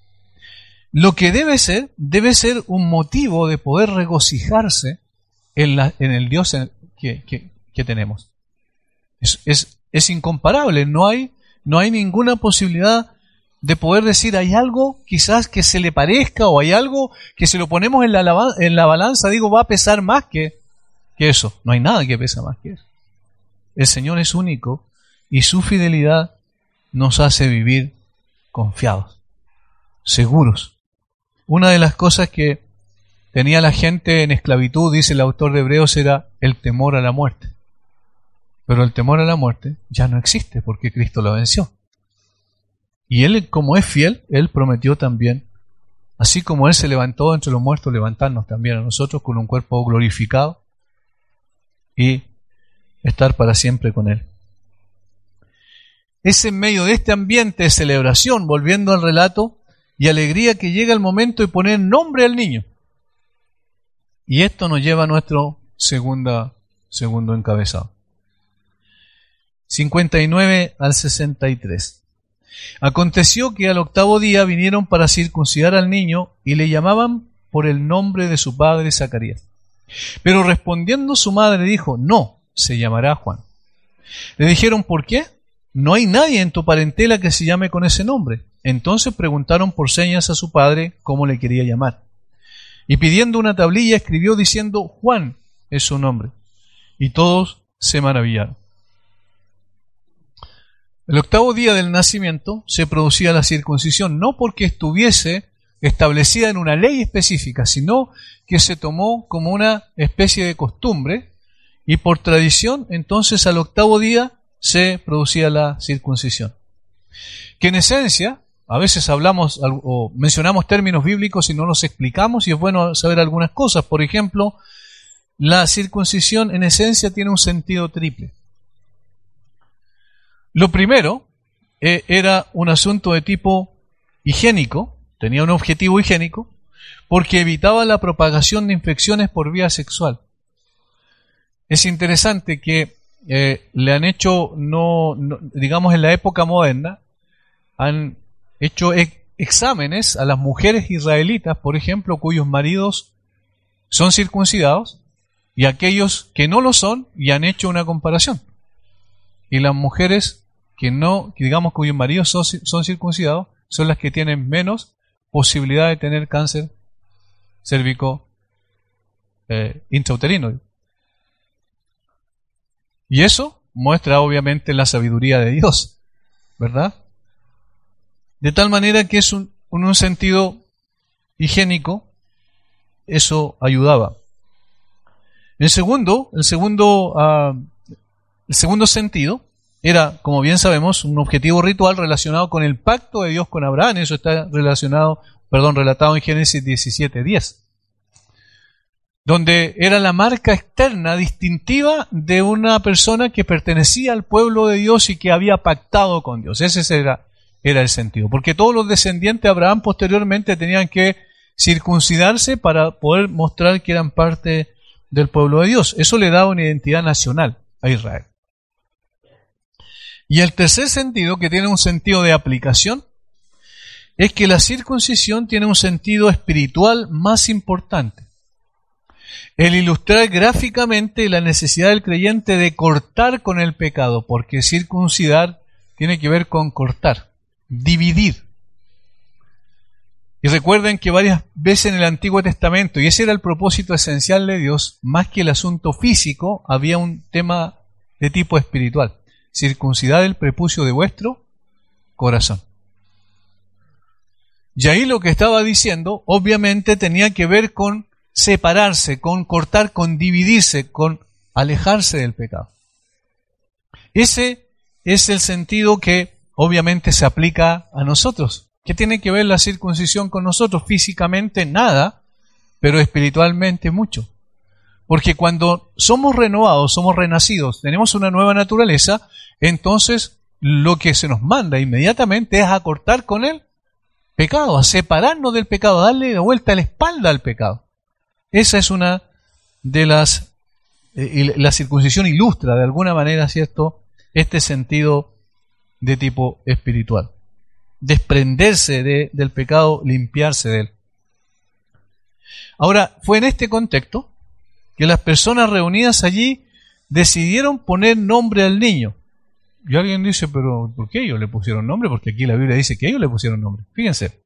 Speaker 2: Lo que debe ser, debe ser un motivo de poder regocijarse en, la, en el Dios que, que, que tenemos. Es, es es incomparable. No hay, no hay ninguna posibilidad de poder decir hay algo quizás que se le parezca, o hay algo que si lo ponemos en la, en la balanza, digo, va a pesar más que, que eso. No hay nada que pesa más que eso. El Señor es único y su fidelidad nos hace vivir confiados, seguros. Una de las cosas que tenía la gente en esclavitud, dice el autor de Hebreos, era el temor a la muerte. Pero el temor a la muerte ya no existe porque Cristo lo venció. Y Él, como es fiel, Él prometió también, así como Él se levantó entre los muertos, levantarnos también a nosotros con un cuerpo glorificado y estar para siempre con Él. Es en medio de este ambiente de celebración, volviendo al relato, y alegría, que llega el momento de poner nombre al niño. Y esto nos lleva a nuestro segunda, segundo encabezado. cincuenta y nueve al sesenta y tres. Aconteció que al octavo día vinieron para circuncidar al niño y le llamaban por el nombre de su padre Zacarías. Pero respondiendo su madre dijo, no, se llamará Juan. Le dijeron, ¿por qué? No hay nadie en tu parentela que se llame con ese nombre. Entonces preguntaron por señas a su padre cómo le quería llamar. Y pidiendo una tablilla escribió diciendo, Juan es su nombre. Y todos se maravillaron. El octavo día del nacimiento se producía la circuncisión, no porque estuviese establecida en una ley específica, sino que se tomó como una especie de costumbre, y por tradición, entonces al octavo día se producía la circuncisión. Que en esencia, a veces hablamos o mencionamos términos bíblicos y no los explicamos, y es bueno saber algunas cosas. Por ejemplo, la circuncisión en esencia tiene un sentido triple. Lo primero eh, era un asunto de tipo higiénico, tenía un objetivo higiénico, porque evitaba la propagación de infecciones por vía sexual. Es interesante que eh, le han hecho, no, no, digamos en la época moderna, han hecho ex exámenes a las mujeres israelitas, por ejemplo, cuyos maridos son circuncidados, y aquellos que no lo son, y han hecho una comparación. Y las mujeres que no, que digamos cuyos maridos son, son circuncidados, son las que tienen menos posibilidad de tener cáncer cérvico eh, intrauterino. Y eso muestra obviamente la sabiduría de Dios, ¿verdad? De tal manera que es un, en un sentido higiénico, eso ayudaba. El segundo, el segundo, uh, el segundo sentido era, como bien sabemos, un objetivo ritual relacionado con el pacto de Dios con Abraham. Eso está relacionado, perdón, relatado en Génesis diecisiete diez, donde era la marca externa distintiva de una persona que pertenecía al pueblo de Dios y que había pactado con Dios. Ese era, era el sentido, porque todos los descendientes de Abraham posteriormente tenían que circuncidarse para poder mostrar que eran parte del pueblo de Dios. Eso le daba una identidad nacional a Israel. Y el tercer sentido, que tiene un sentido de aplicación, es que la circuncisión tiene un sentido espiritual más importante. El ilustrar gráficamente la necesidad del creyente de cortar con el pecado, porque circuncidar tiene que ver con cortar, dividir. Y recuerden que varias veces en el Antiguo Testamento, y ese era el propósito esencial de Dios, más que el asunto físico, había un tema de tipo espiritual. Circuncidad el prepucio de vuestro corazón. Y ahí lo que estaba diciendo, obviamente tenía que ver con separarse, con cortar, con dividirse, con alejarse del pecado. Ese es el sentido que obviamente se aplica a nosotros. ¿Qué tiene que ver la circuncisión con nosotros? Físicamente nada, pero espiritualmente mucho. Porque cuando somos renovados, somos renacidos, tenemos una nueva naturaleza, entonces lo que se nos manda inmediatamente es a cortar con el pecado, a separarnos del pecado, a darle la vuelta a la espalda al pecado. Esa es una de las... Eh, la circuncisión ilustra de alguna manera, ¿cierto?, este sentido de tipo espiritual. Desprenderse de, del pecado, limpiarse de él. Ahora, fue en este contexto que las personas reunidas allí decidieron poner nombre al niño. Y alguien dice, pero ¿por qué ellos le pusieron nombre? Porque aquí la Biblia dice que ellos le pusieron nombre. Fíjense.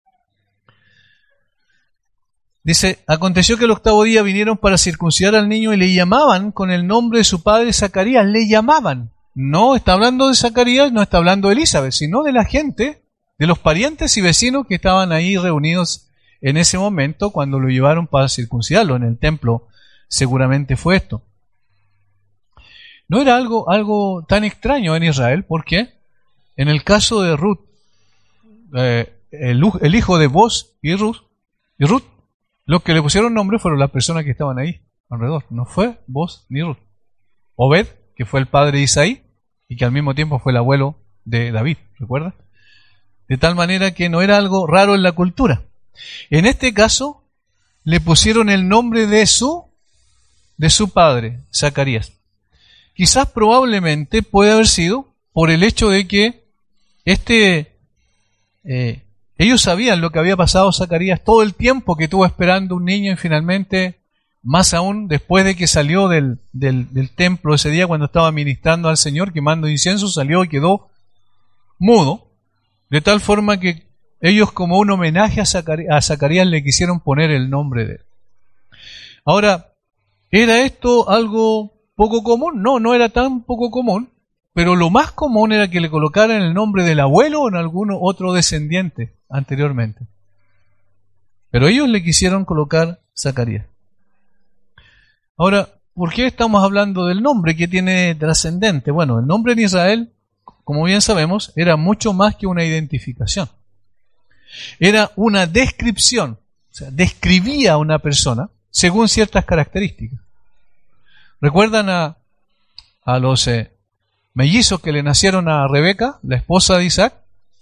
Speaker 2: Dice, aconteció que el octavo día vinieron para circuncidar al niño y le llamaban con el nombre de su padre Zacarías. Le llamaban. No está hablando de Zacarías, no está hablando de Elizabeth, sino de la gente, de los parientes y vecinos que estaban ahí reunidos en ese momento cuando lo llevaron para circuncidarlo. En el templo seguramente fue esto. No era algo, algo tan extraño en Israel, porque en el caso de Ruth, eh, el, el hijo de Boz y Ruth, y Ruth, los que le pusieron nombre fueron las personas que estaban ahí alrededor. No fue Boz ni Ruth. Obed, que fue el padre de Isaí, y que al mismo tiempo fue el abuelo de David, ¿recuerda? De tal manera que no era algo raro en la cultura. En este caso, le pusieron el nombre de su, de su padre, Zacarías. Quizás probablemente puede haber sido por el hecho de que este, eh, ellos sabían lo que había pasado a Zacarías todo el tiempo que estuvo esperando un niño y finalmente, más aún después de que salió del, del, del templo ese día cuando estaba ministrando al Señor, quemando incienso, salió y quedó mudo, de tal forma que ellos como un homenaje a Zacarías, a Zacarías le quisieron poner el nombre de él. Ahora, ¿era esto algo poco común? No, no era tan poco común, pero lo más común era que le colocaran el nombre del abuelo o en algún otro descendiente anteriormente. Pero ellos le quisieron colocar Zacarías. Ahora, ¿por qué estamos hablando del nombre que tiene trascendente? Bueno, el nombre en Israel, como bien sabemos, era mucho más que una identificación. Era una descripción, o sea, describía a una persona según ciertas características. ¿Recuerdan a, a los eh, mellizos que le nacieron a Rebeca, la esposa de Isaac?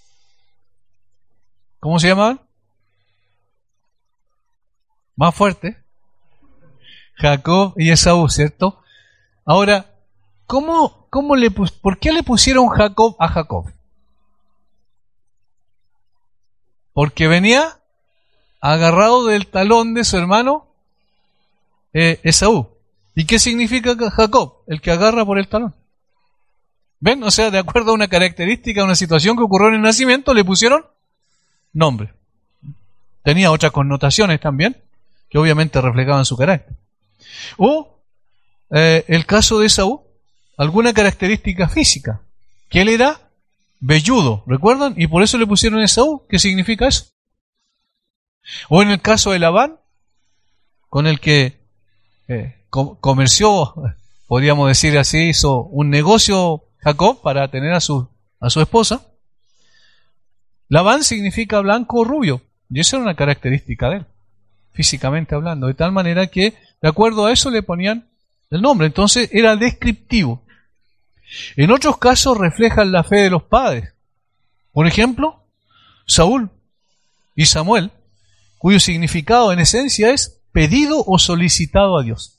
Speaker 2: ¿Cómo se llamaban? Más fuerte. Jacob y Esaú, ¿cierto? Ahora, ¿cómo, cómo le pus- ¿por qué le pusieron Jacob a Jacob? Porque venía agarrado del talón de su hermano eh, Esaú. ¿Y qué significa Jacob? El que agarra por el talón. ¿Ven? O sea, de acuerdo a una característica, a una situación que ocurrió en el nacimiento, le pusieron nombre. Tenía otras connotaciones también, que obviamente reflejaban su carácter. O eh, el caso de Esaú, alguna característica física, que él era velludo, ¿recuerdan? Y por eso le pusieron Esaú. ¿Qué significa eso? O en el caso de Labán, con el que eh, com- comerció, podríamos decir así, hizo un negocio Jacob para tener a su, a su esposa. Labán significa blanco o rubio, y esa era una característica de él, físicamente hablando, de tal manera que de acuerdo a eso le ponían el nombre. Entonces era descriptivo. En otros casos reflejan la fe de los padres. Por ejemplo, Saúl y Samuel, cuyo significado en esencia es pedido o solicitado a Dios.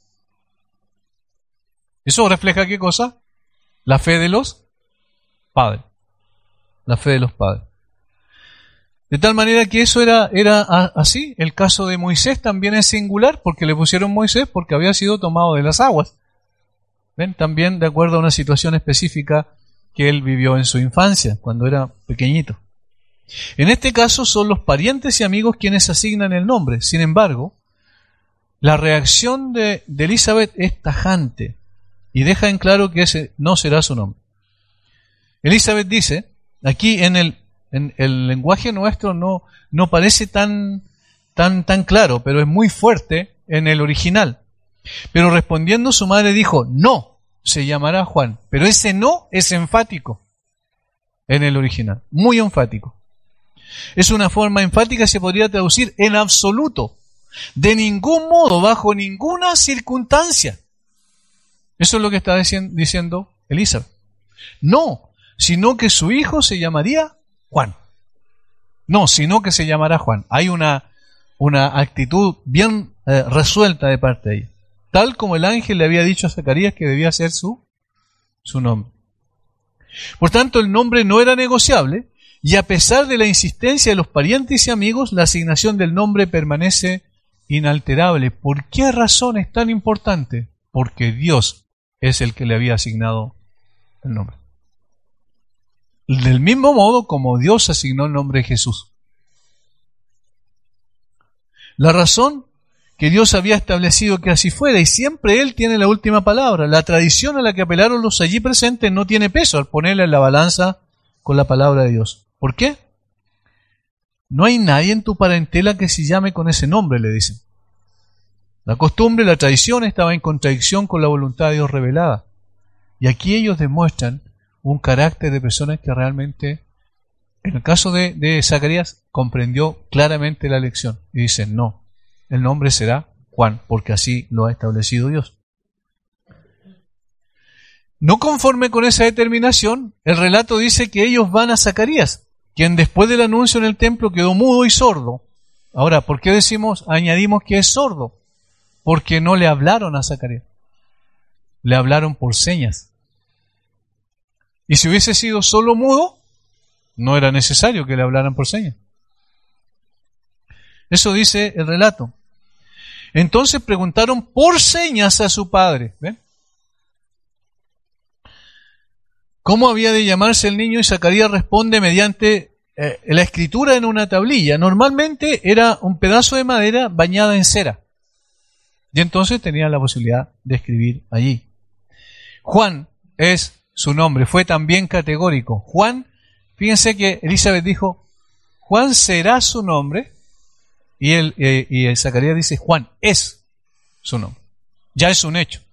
Speaker 2: ¿Eso refleja qué cosa? La fe de los padres. La fe de los padres. De tal manera que eso era, era así. El caso de Moisés también es singular, porque le pusieron Moisés porque había sido tomado de las aguas. ¿Ven? También de acuerdo a una situación específica que él vivió en su infancia, cuando era pequeñito. En este caso son los parientes y amigos quienes asignan el nombre. Sin embargo, la reacción de, de Elizabeth es tajante y deja en claro que ese no será su nombre. Elizabeth dice, aquí en el, en el lenguaje nuestro no, no parece tan, tan, tan claro, pero es muy fuerte en el original. Pero respondiendo su madre dijo, no, se llamará Juan. Pero ese no es enfático en el original, muy enfático. Es una forma enfática, se podría traducir en absoluto, de ningún modo, bajo ninguna circunstancia. Eso es lo que está diciendo Elizabeth. No, sino que su hijo se llamaría Juan. No, sino que se llamará Juan. Hay una, una actitud bien eh, resuelta de parte de ella. Tal como el ángel le había dicho a Zacarías que debía ser su, su nombre. Por tanto, el nombre no era negociable, y a pesar de la insistencia de los parientes y amigos, la asignación del nombre permanece inalterable. ¿Por qué razón es tan importante? Porque Dios es el que le había asignado el nombre. del mismo modo como Dios asignó el nombre de Jesús. La razón que Dios había establecido que así fuera, y siempre Él tiene la última palabra. La tradición a la que apelaron los allí presentes no tiene peso al ponerla en la balanza con la palabra de Dios. ¿Por qué? No hay nadie en tu parentela que se llame con ese nombre, le dicen. La costumbre, la tradición estaba en contradicción con la voluntad de Dios revelada. Y aquí ellos demuestran un carácter de personas que realmente, en el caso de, de Zacarías, comprendió claramente la lección. Y dicen, no, el nombre será Juan, porque así lo ha establecido Dios. No conforme con esa determinación, el relato dice que ellos van a Zacarías, quien después del anuncio en el templo quedó mudo y sordo. Ahora, ¿por qué decimos, añadimos que es sordo? Porque no le hablaron a Zacarías. Le hablaron por señas. Y si hubiese sido solo mudo, no era necesario que le hablaran por señas. Eso dice el relato. Entonces preguntaron por señas a su padre. ¿Ven? ¿Cómo había de llamarse el niño? Y Zacarías responde mediante eh, la escritura en una tablilla. Normalmente era un pedazo de madera bañada en cera. Y entonces tenía la posibilidad de escribir allí. Juan es su nombre, fue también categórico. Juan, fíjense que Elizabeth dijo, Juan será su nombre, y, el, eh, y el Zacarías dice, Juan es su nombre. Ya es un hecho.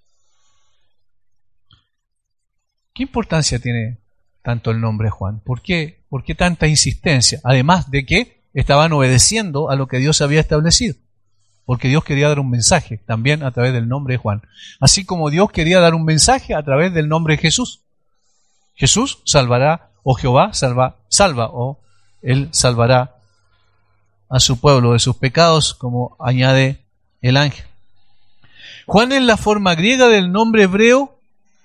Speaker 2: ¿Qué importancia tiene tanto el nombre Juan? ¿Por qué, ¿Por qué tanta insistencia? Además de que estaban obedeciendo a lo que Dios había establecido. Porque Dios quería dar un mensaje también a través del nombre de Juan. Así como Dios quería dar un mensaje a través del nombre de Jesús. Jesús salvará, o Jehová salva, salva, o Él salvará a su pueblo de sus pecados, como añade el ángel. Juan es la forma griega del nombre hebreo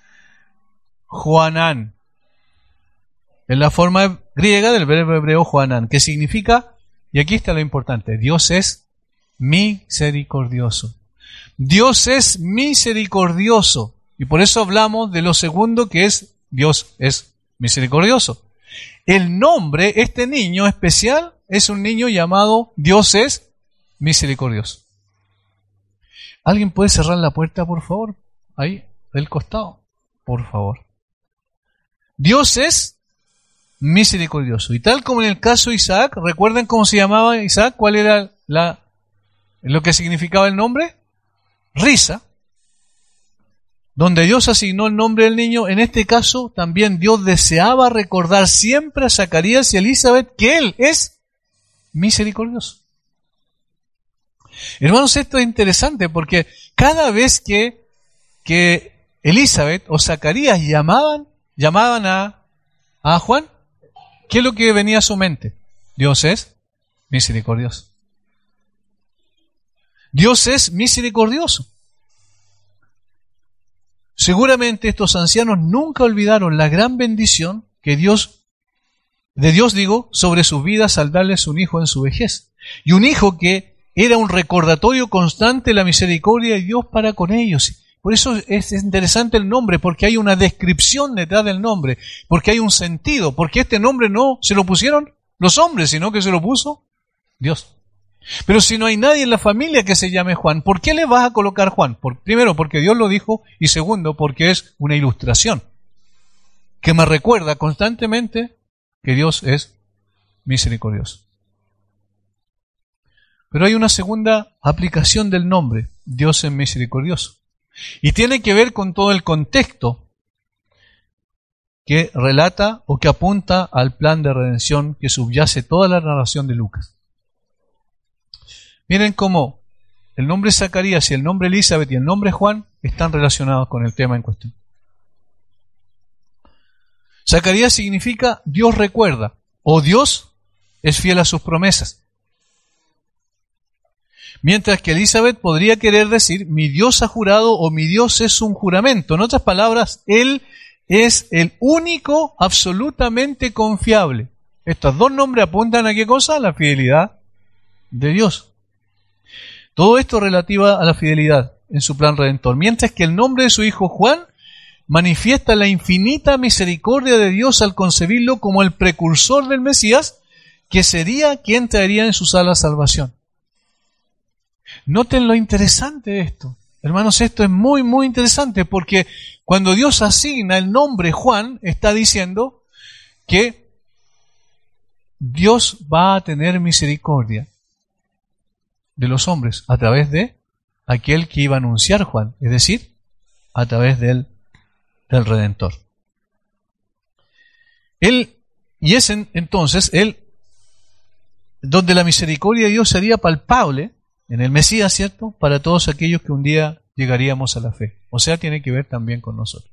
Speaker 2: Joanán. Es la forma griega del verbo hebreo Joanán, que significa, y aquí está lo importante, Dios es misericordioso. Dios es misericordioso. Y por eso hablamos de lo segundo, que es Dios es misericordioso. El nombre, este niño especial, es un niño llamado Dios es misericordioso. ¿Alguien puede cerrar la puerta, por favor? Ahí, del costado. Por favor. Dios es misericordioso. Y tal como en el caso de Isaac, ¿recuerdan cómo se llamaba Isaac? ¿Cuál era la lo que significaba el nombre? Risa. Donde Dios asignó el nombre del niño, en este caso también Dios deseaba recordar siempre a Zacarías y a Elizabeth que Él es misericordioso. Hermanos, esto es interesante porque cada vez que, que Elizabeth o Zacarías llamaban, llamaban a, a Juan, ¿qué es lo que venía a su mente? Dios es misericordioso. Dios es misericordioso. Seguramente estos ancianos nunca olvidaron la gran bendición que Dios, de Dios digo, sobre sus vidas al darles un hijo en su vejez. Y un hijo que era un recordatorio constante de la misericordia de Dios para con ellos. Por eso es interesante el nombre, porque hay una descripción detrás del nombre, porque hay un sentido, porque este nombre no se lo pusieron los hombres, sino que se lo puso Dios. Pero si no hay nadie en la familia que se llame Juan, ¿por qué le vas a colocar Juan? Por, primero, porque Dios lo dijo, y segundo, porque es una ilustración que me recuerda constantemente que Dios es misericordioso. Pero hay una segunda aplicación del nombre, Dios es misericordioso, y tiene que ver con todo el contexto que relata o que apunta al plan de redención que subyace toda la narración de Lucas. Miren cómo el nombre Zacarías y el nombre Elizabeth y el nombre Juan están relacionados con el tema en cuestión. Zacarías significa Dios recuerda, o Dios es fiel a sus promesas. Mientras que Elizabeth podría querer decir mi Dios ha jurado o mi Dios es un juramento. En otras palabras, Él es el único absolutamente confiable. Estos dos nombres apuntan a qué cosa? A la fidelidad de Dios. Todo esto relativo a la fidelidad en su plan redentor. Mientras que el nombre de su hijo Juan manifiesta la infinita misericordia de Dios al concebirlo como el precursor del Mesías, que sería quien traería en sus alas salvación. Noten lo interesante de esto. Hermanos, esto es muy, muy interesante, porque cuando Dios asigna el nombre Juan, está diciendo que Dios va a tener misericordia de los hombres a través de aquel que iba a anunciar Juan, es decir, a través del, del Redentor. Él, y es en, entonces, él, donde la misericordia de Dios sería palpable, en el Mesías, ¿cierto?, para todos aquellos que un día llegaríamos a la fe. O sea, tiene que ver también con nosotros.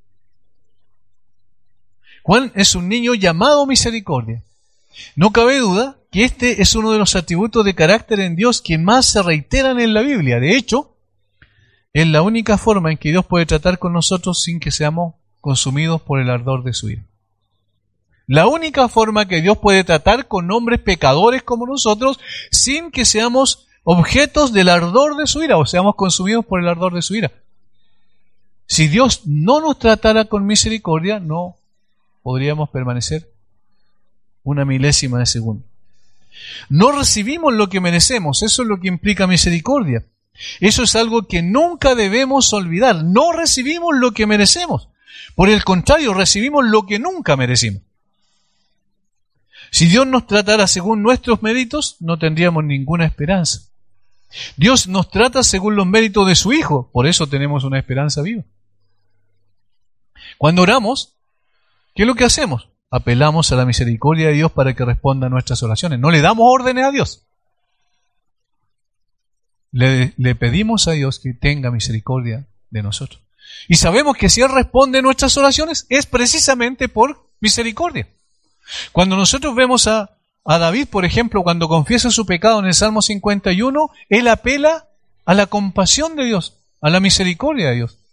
Speaker 2: Juan es un niño llamado misericordia. No cabe duda que este es uno de los atributos de carácter en Dios que más se reiteran en la Biblia. De hecho, es la única forma en que Dios puede tratar con nosotros sin que seamos consumidos por el ardor de su ira. La única forma que Dios puede tratar con hombres pecadores como nosotros sin que seamos objetos del ardor de su ira o seamos consumidos por el ardor de su ira. Si Dios no nos tratara con misericordia, no podríamos permanecer una milésima de segundo. No recibimos lo que merecemos, eso es lo que implica misericordia. Eso es algo que nunca debemos olvidar. No recibimos lo que merecemos. Por el contrario, recibimos lo que nunca merecimos. Si Dios nos tratara según nuestros méritos, no tendríamos ninguna esperanza. Dios nos trata según los méritos de su Hijo, por eso tenemos una esperanza viva. Cuando oramos, ¿qué es lo que hacemos? Apelamos a la misericordia de Dios para que responda a nuestras oraciones. No le damos órdenes a Dios. Le, le pedimos a Dios que tenga misericordia de nosotros. Y sabemos que si Él responde a nuestras oraciones es precisamente por misericordia. Cuando nosotros vemos a, a David, por ejemplo, cuando confiesa su pecado en el Salmo cincuenta y uno, él apela a la compasión de Dios, a la misericordia de Dios.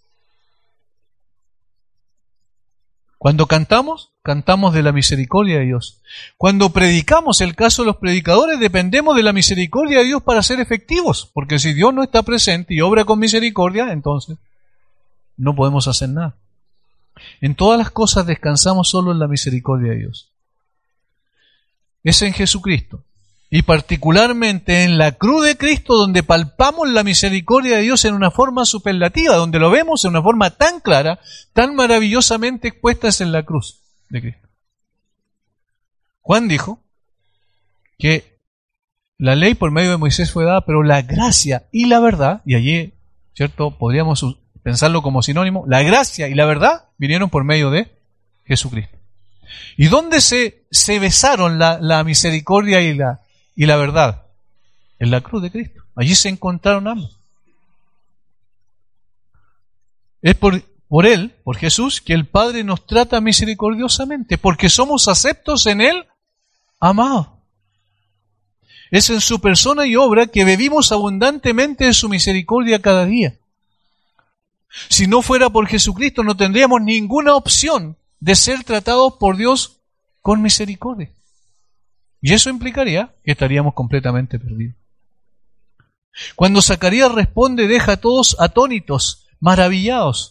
Speaker 2: Cuando cantamos, cantamos de la misericordia de Dios. Cuando predicamos, el caso de los predicadores, dependemos de la misericordia de Dios para ser efectivos, porque si Dios no está presente y obra con misericordia, entonces no podemos hacer nada. En todas las cosas descansamos solo en la misericordia de Dios. Es en Jesucristo, y particularmente en la cruz de Cristo, donde palpamos la misericordia de Dios en una forma superlativa, donde lo vemos en una forma tan clara, tan maravillosamente expuesta en la cruz de Cristo. Juan dijo que la ley por medio de Moisés fue dada, pero la gracia y la verdad, y allí, ¿cierto?, podríamos pensarlo como sinónimo, la gracia y la verdad vinieron por medio de Jesucristo. ¿Y dónde se, se besaron la, la misericordia y la, y la verdad? En la cruz de Cristo. Allí se encontraron ambos. Es por, por Él, por Jesús, que el Padre nos trata misericordiosamente, porque somos aceptos en Él, amados. Es en su persona y obra que bebimos abundantemente de su misericordia cada día. Si no fuera por Jesucristo, no tendríamos ninguna opción de ser tratados por Dios con misericordia. Y eso implicaría que estaríamos completamente perdidos. Cuando Zacarías responde, deja a todos atónitos, maravillados.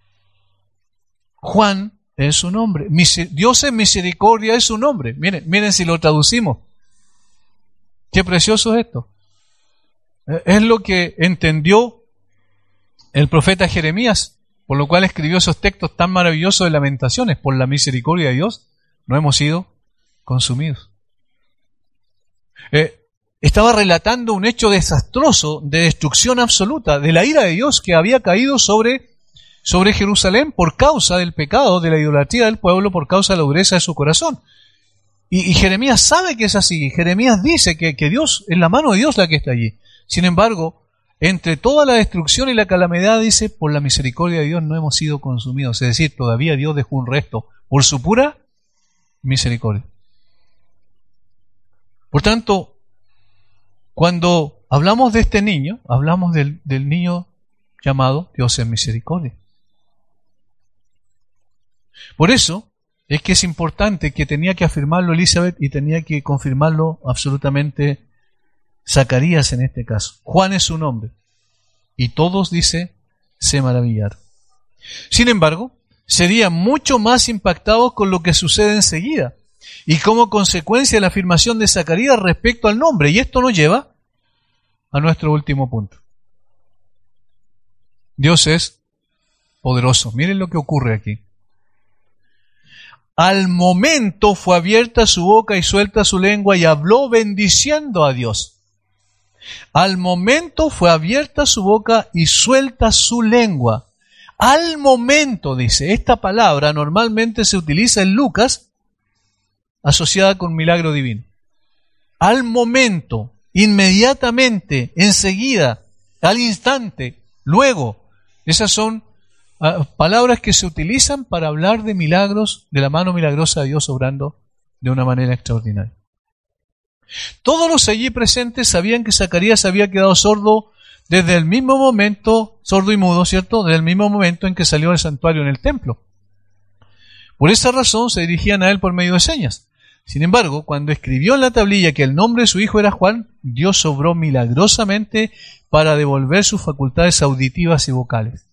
Speaker 2: Juan es su nombre. Dios en misericordia es su nombre. Miren, miren si lo traducimos. Qué precioso es esto. Es lo que entendió el profeta Jeremías, por lo cual escribió esos textos tan maravillosos de Lamentaciones. Por la misericordia de Dios no hemos sido consumidos. Eh, estaba relatando un hecho desastroso de destrucción absoluta, de la ira de Dios que había caído sobre, sobre Jerusalén por causa del pecado, de la idolatría del pueblo, por causa de la dureza de su corazón. Y, y Jeremías sabe que es así. Jeremías dice que, que Dios, es la mano de Dios la que está allí. Sin embargo, entre toda la destrucción y la calamidad, dice, por la misericordia de Dios no hemos sido consumidos. Es decir, todavía Dios dejó un resto por su pura misericordia. Por tanto, cuando hablamos de este niño, hablamos del, del niño llamado Dios en misericordia. Por eso es que es importante que tenía que afirmarlo Elizabeth y tenía que confirmarlo absolutamente Zacarías en este caso. Juan es su nombre. Y todos, dice, se maravillaron. Sin embargo, serían mucho más impactados con lo que sucede enseguida y como consecuencia de la afirmación de Zacarías respecto al nombre. Y esto nos lleva a nuestro último punto. Dios es poderoso. Miren lo que ocurre aquí. Al momento fue abierta su boca y suelta su lengua y habló bendiciendo a Dios. Al momento fue abierta su boca y suelta su lengua. Al momento, dice, esta palabra normalmente se utiliza en Lucas asociada con milagro divino. Al momento, inmediatamente, enseguida, al instante, luego. Esas son uh, palabras que se utilizan para hablar de milagros, de la mano milagrosa de Dios obrando de una manera extraordinaria. Todos los allí presentes sabían que Zacarías había quedado sordo desde el mismo momento, sordo y mudo, ¿cierto? Desde el mismo momento en que salió del santuario en el templo. Por esa razón se dirigían a él por medio de señas. Sin embargo, cuando escribió en la tablilla que el nombre de su hijo era Juan, Dios obró milagrosamente para devolver sus facultades auditivas y vocales.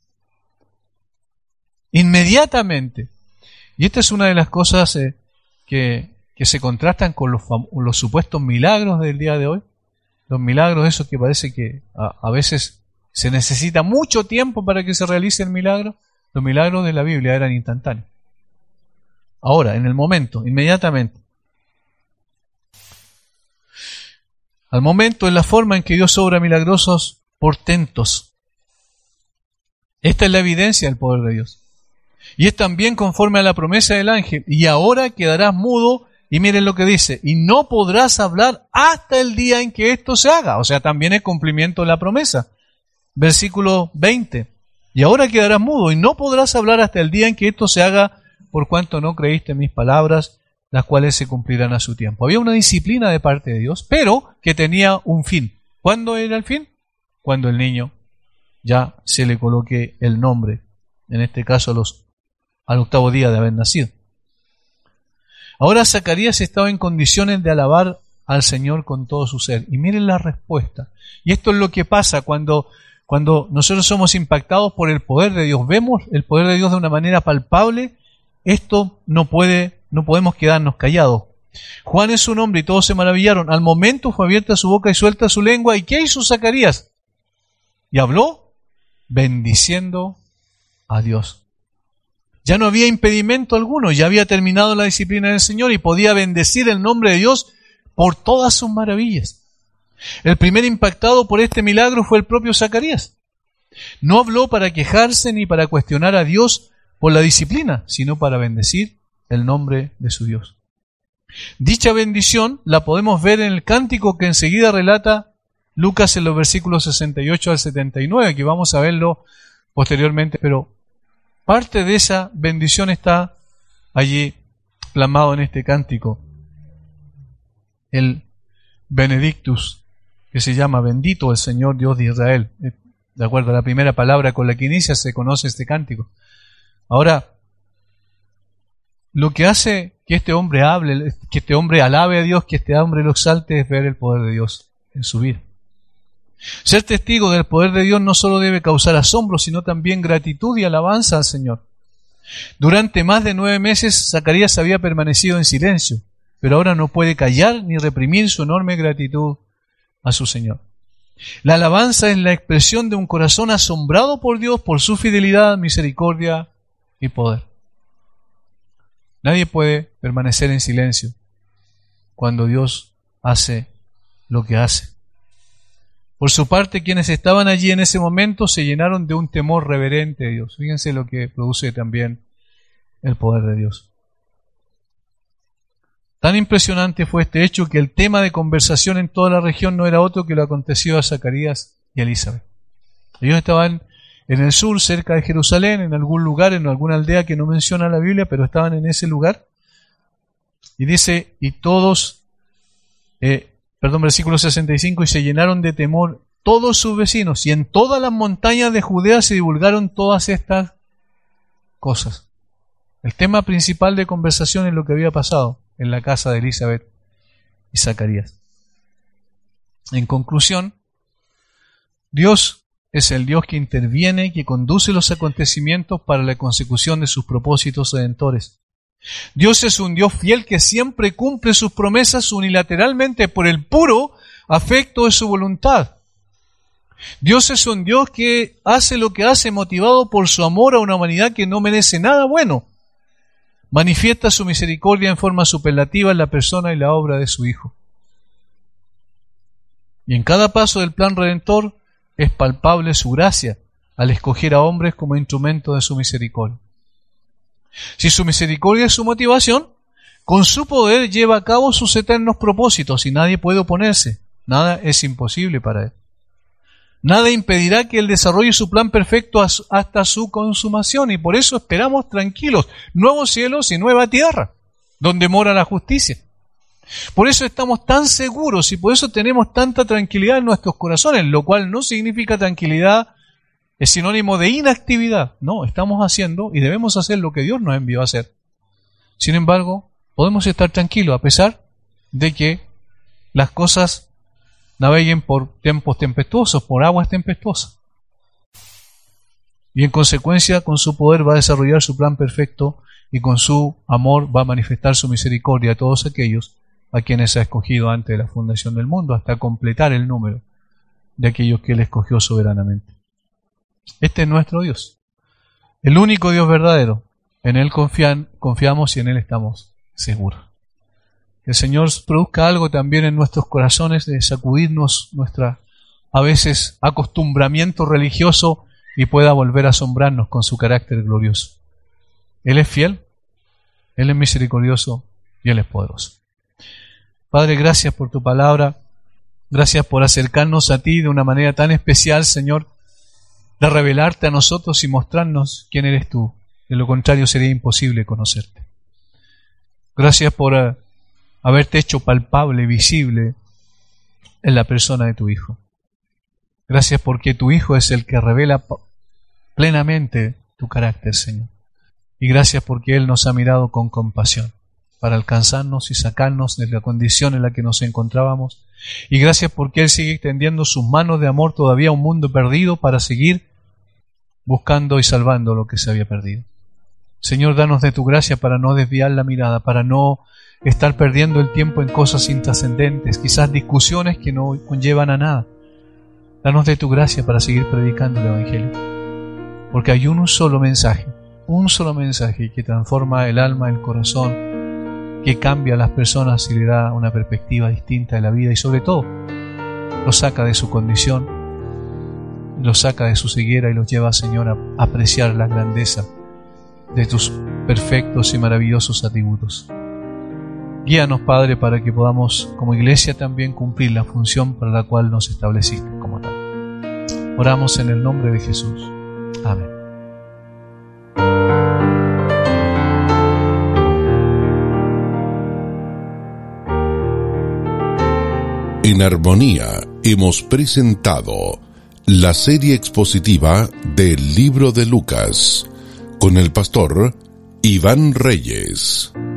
Speaker 2: Inmediatamente. Y esta es una de las cosas eh, que, que se contrastan con los, los supuestos milagros del día de hoy. Los milagros, esos que parece que a, a veces se necesita mucho tiempo para que se realice el milagro. Los milagros de la Biblia eran instantáneos. Ahora, en el momento, inmediatamente. Al momento, en la forma en que Dios obra milagrosos portentos. Esta es la evidencia del poder de Dios. Y es también conforme a la promesa del ángel. Y ahora quedarás mudo, y miren lo que dice, y no podrás hablar hasta el día en que esto se haga. O sea, también es cumplimiento de la promesa. Versículo veinte. Y ahora quedarás mudo, y no podrás hablar hasta el día en que esto se haga, por cuanto no creíste en mis palabras, las cuales se cumplirán a su tiempo. Había una disciplina de parte de Dios, pero que tenía un fin. ¿Cuándo era el fin? Cuando el niño ya se le coloque el nombre, en este caso a los, al octavo día de haber nacido. Ahora Zacarías estaba en condiciones de alabar al Señor con todo su ser. Y miren la respuesta. Y esto es lo que pasa cuando, cuando nosotros somos impactados por el poder de Dios. Vemos el poder de Dios de una manera palpable. Esto no puede, no podemos quedarnos callados. Juan es su nombre y todos se maravillaron. Al momento fue abierta su boca y suelta su lengua. ¿Y qué hizo Zacarías? Y habló bendiciendo a Dios. Ya no había impedimento alguno, ya había terminado la disciplina del Señor y podía bendecir el nombre de Dios por todas sus maravillas. El primer impactado por este milagro fue el propio Zacarías. No habló para quejarse ni para cuestionar a Dios por la disciplina, sino para bendecir el nombre de su Dios. Dicha bendición la podemos ver en el cántico que enseguida relata Lucas en los versículos sesenta y ocho al setenta y nueve, que vamos a verlo posteriormente, pero parte de esa bendición está allí plasmado en este cántico. El Benedictus, que se llama Bendito el Señor Dios de Israel. De acuerdo a la primera palabra con la que inicia se conoce este cántico. Ahora, lo que hace que este hombre hable, que este hombre alabe a Dios, que este hombre lo exalte, es ver el poder de Dios en su vida. Ser testigo del poder de Dios no solo debe causar asombro, sino también gratitud y alabanza al Señor. Durante más de nueve meses, Zacarías había permanecido en silencio, pero ahora no puede callar ni reprimir su enorme gratitud a su Señor. La alabanza es la expresión de un corazón asombrado por Dios, por su fidelidad, misericordia y poder. Nadie puede permanecer en silencio cuando Dios hace lo que hace. Por su parte, quienes estaban allí en ese momento se llenaron de un temor reverente a Dios. Fíjense lo que produce también el poder de Dios. Tan impresionante fue este hecho que el tema de conversación en toda la región no era otro que lo acontecido a Zacarías y a Elizabeth. Ellos estaban en el sur, cerca de Jerusalén, en algún lugar, en alguna aldea que no menciona la Biblia, pero estaban en ese lugar. Y dice, y todos... Eh, Perdón, versículo sesenta y cinco, y se llenaron de temor todos sus vecinos, y en todas las montañas de Judea se divulgaron todas estas cosas. El tema principal de conversación es lo que había pasado en la casa de Elizabeth y Zacarías. En conclusión, Dios es el Dios que interviene, que conduce los acontecimientos para la consecución de sus propósitos redentores. Dios es un Dios fiel que siempre cumple sus promesas unilateralmente por el puro afecto de su voluntad. Dios es un Dios que hace lo que hace motivado por su amor a una humanidad que no merece nada bueno. Manifiesta su misericordia en forma superlativa en la persona y la obra de su Hijo. Y en cada paso del plan redentor es palpable su gracia al escoger a hombres como instrumento de su misericordia. Si su misericordia es su motivación, con su poder lleva a cabo sus eternos propósitos y nadie puede oponerse. Nada es imposible para él. Nada impedirá que él desarrolle su plan perfecto hasta su consumación, y por eso esperamos tranquilos nuevos cielos y nueva tierra, donde mora la justicia. Por eso estamos tan seguros y por eso tenemos tanta tranquilidad en nuestros corazones, lo cual no significa tranquilidad, es sinónimo de inactividad. No, estamos haciendo y debemos hacer lo que Dios nos envió a hacer. Sin embargo, podemos estar tranquilos a pesar de que las cosas naveguen por tiempos tempestuosos, por aguas tempestuosas. Y en consecuencia, con su poder va a desarrollar su plan perfecto y con su amor va a manifestar su misericordia a todos aquellos a quienes ha escogido antes de la fundación del mundo, hasta completar el número de aquellos que él escogió soberanamente. Este es nuestro Dios, el único Dios verdadero. En él confian, confiamos y en él estamos seguros. Que el Señor produzca algo también en nuestros corazones de sacudirnos nuestra, a veces, acostumbramiento religioso y pueda volver a asombrarnos con su carácter glorioso. Él es fiel, Él es misericordioso y Él es poderoso. Padre, gracias por tu palabra. Gracias por acercarnos a ti de una manera tan especial, Señor, de revelarte a nosotros y mostrarnos quién eres tú. De lo contrario sería imposible conocerte. Gracias por uh, haberte hecho palpable, visible en la persona de tu Hijo. Gracias porque tu Hijo es el que revela plenamente tu carácter, Señor. Y gracias porque Él nos ha mirado con compasión para alcanzarnos y sacarnos de la condición en la que nos encontrábamos. Y gracias porque Él sigue extendiendo sus manos de amor todavía a un mundo perdido para seguir buscando y salvando lo que se había perdido. Señor, danos de tu gracia para no desviar la mirada, para no estar perdiendo el tiempo en cosas intrascendentes, quizás discusiones que no conllevan a nada. Danos de tu gracia para seguir predicando el Evangelio, porque hay un solo mensaje, un solo mensaje que transforma el alma, el corazón, que cambia a las personas y le da una perspectiva distinta de la vida y sobre todo los saca de su condición, los saca de su ceguera y los lleva, Señor, a apreciar la grandeza de tus perfectos y maravillosos atributos. Guíanos, Padre, para que podamos como iglesia también cumplir la función para la cual nos estableciste como tal. Oramos en el nombre de Jesús. Amén.
Speaker 1: En Armonía hemos presentado la serie expositiva del libro de Lucas con el pastor Iván Reyes.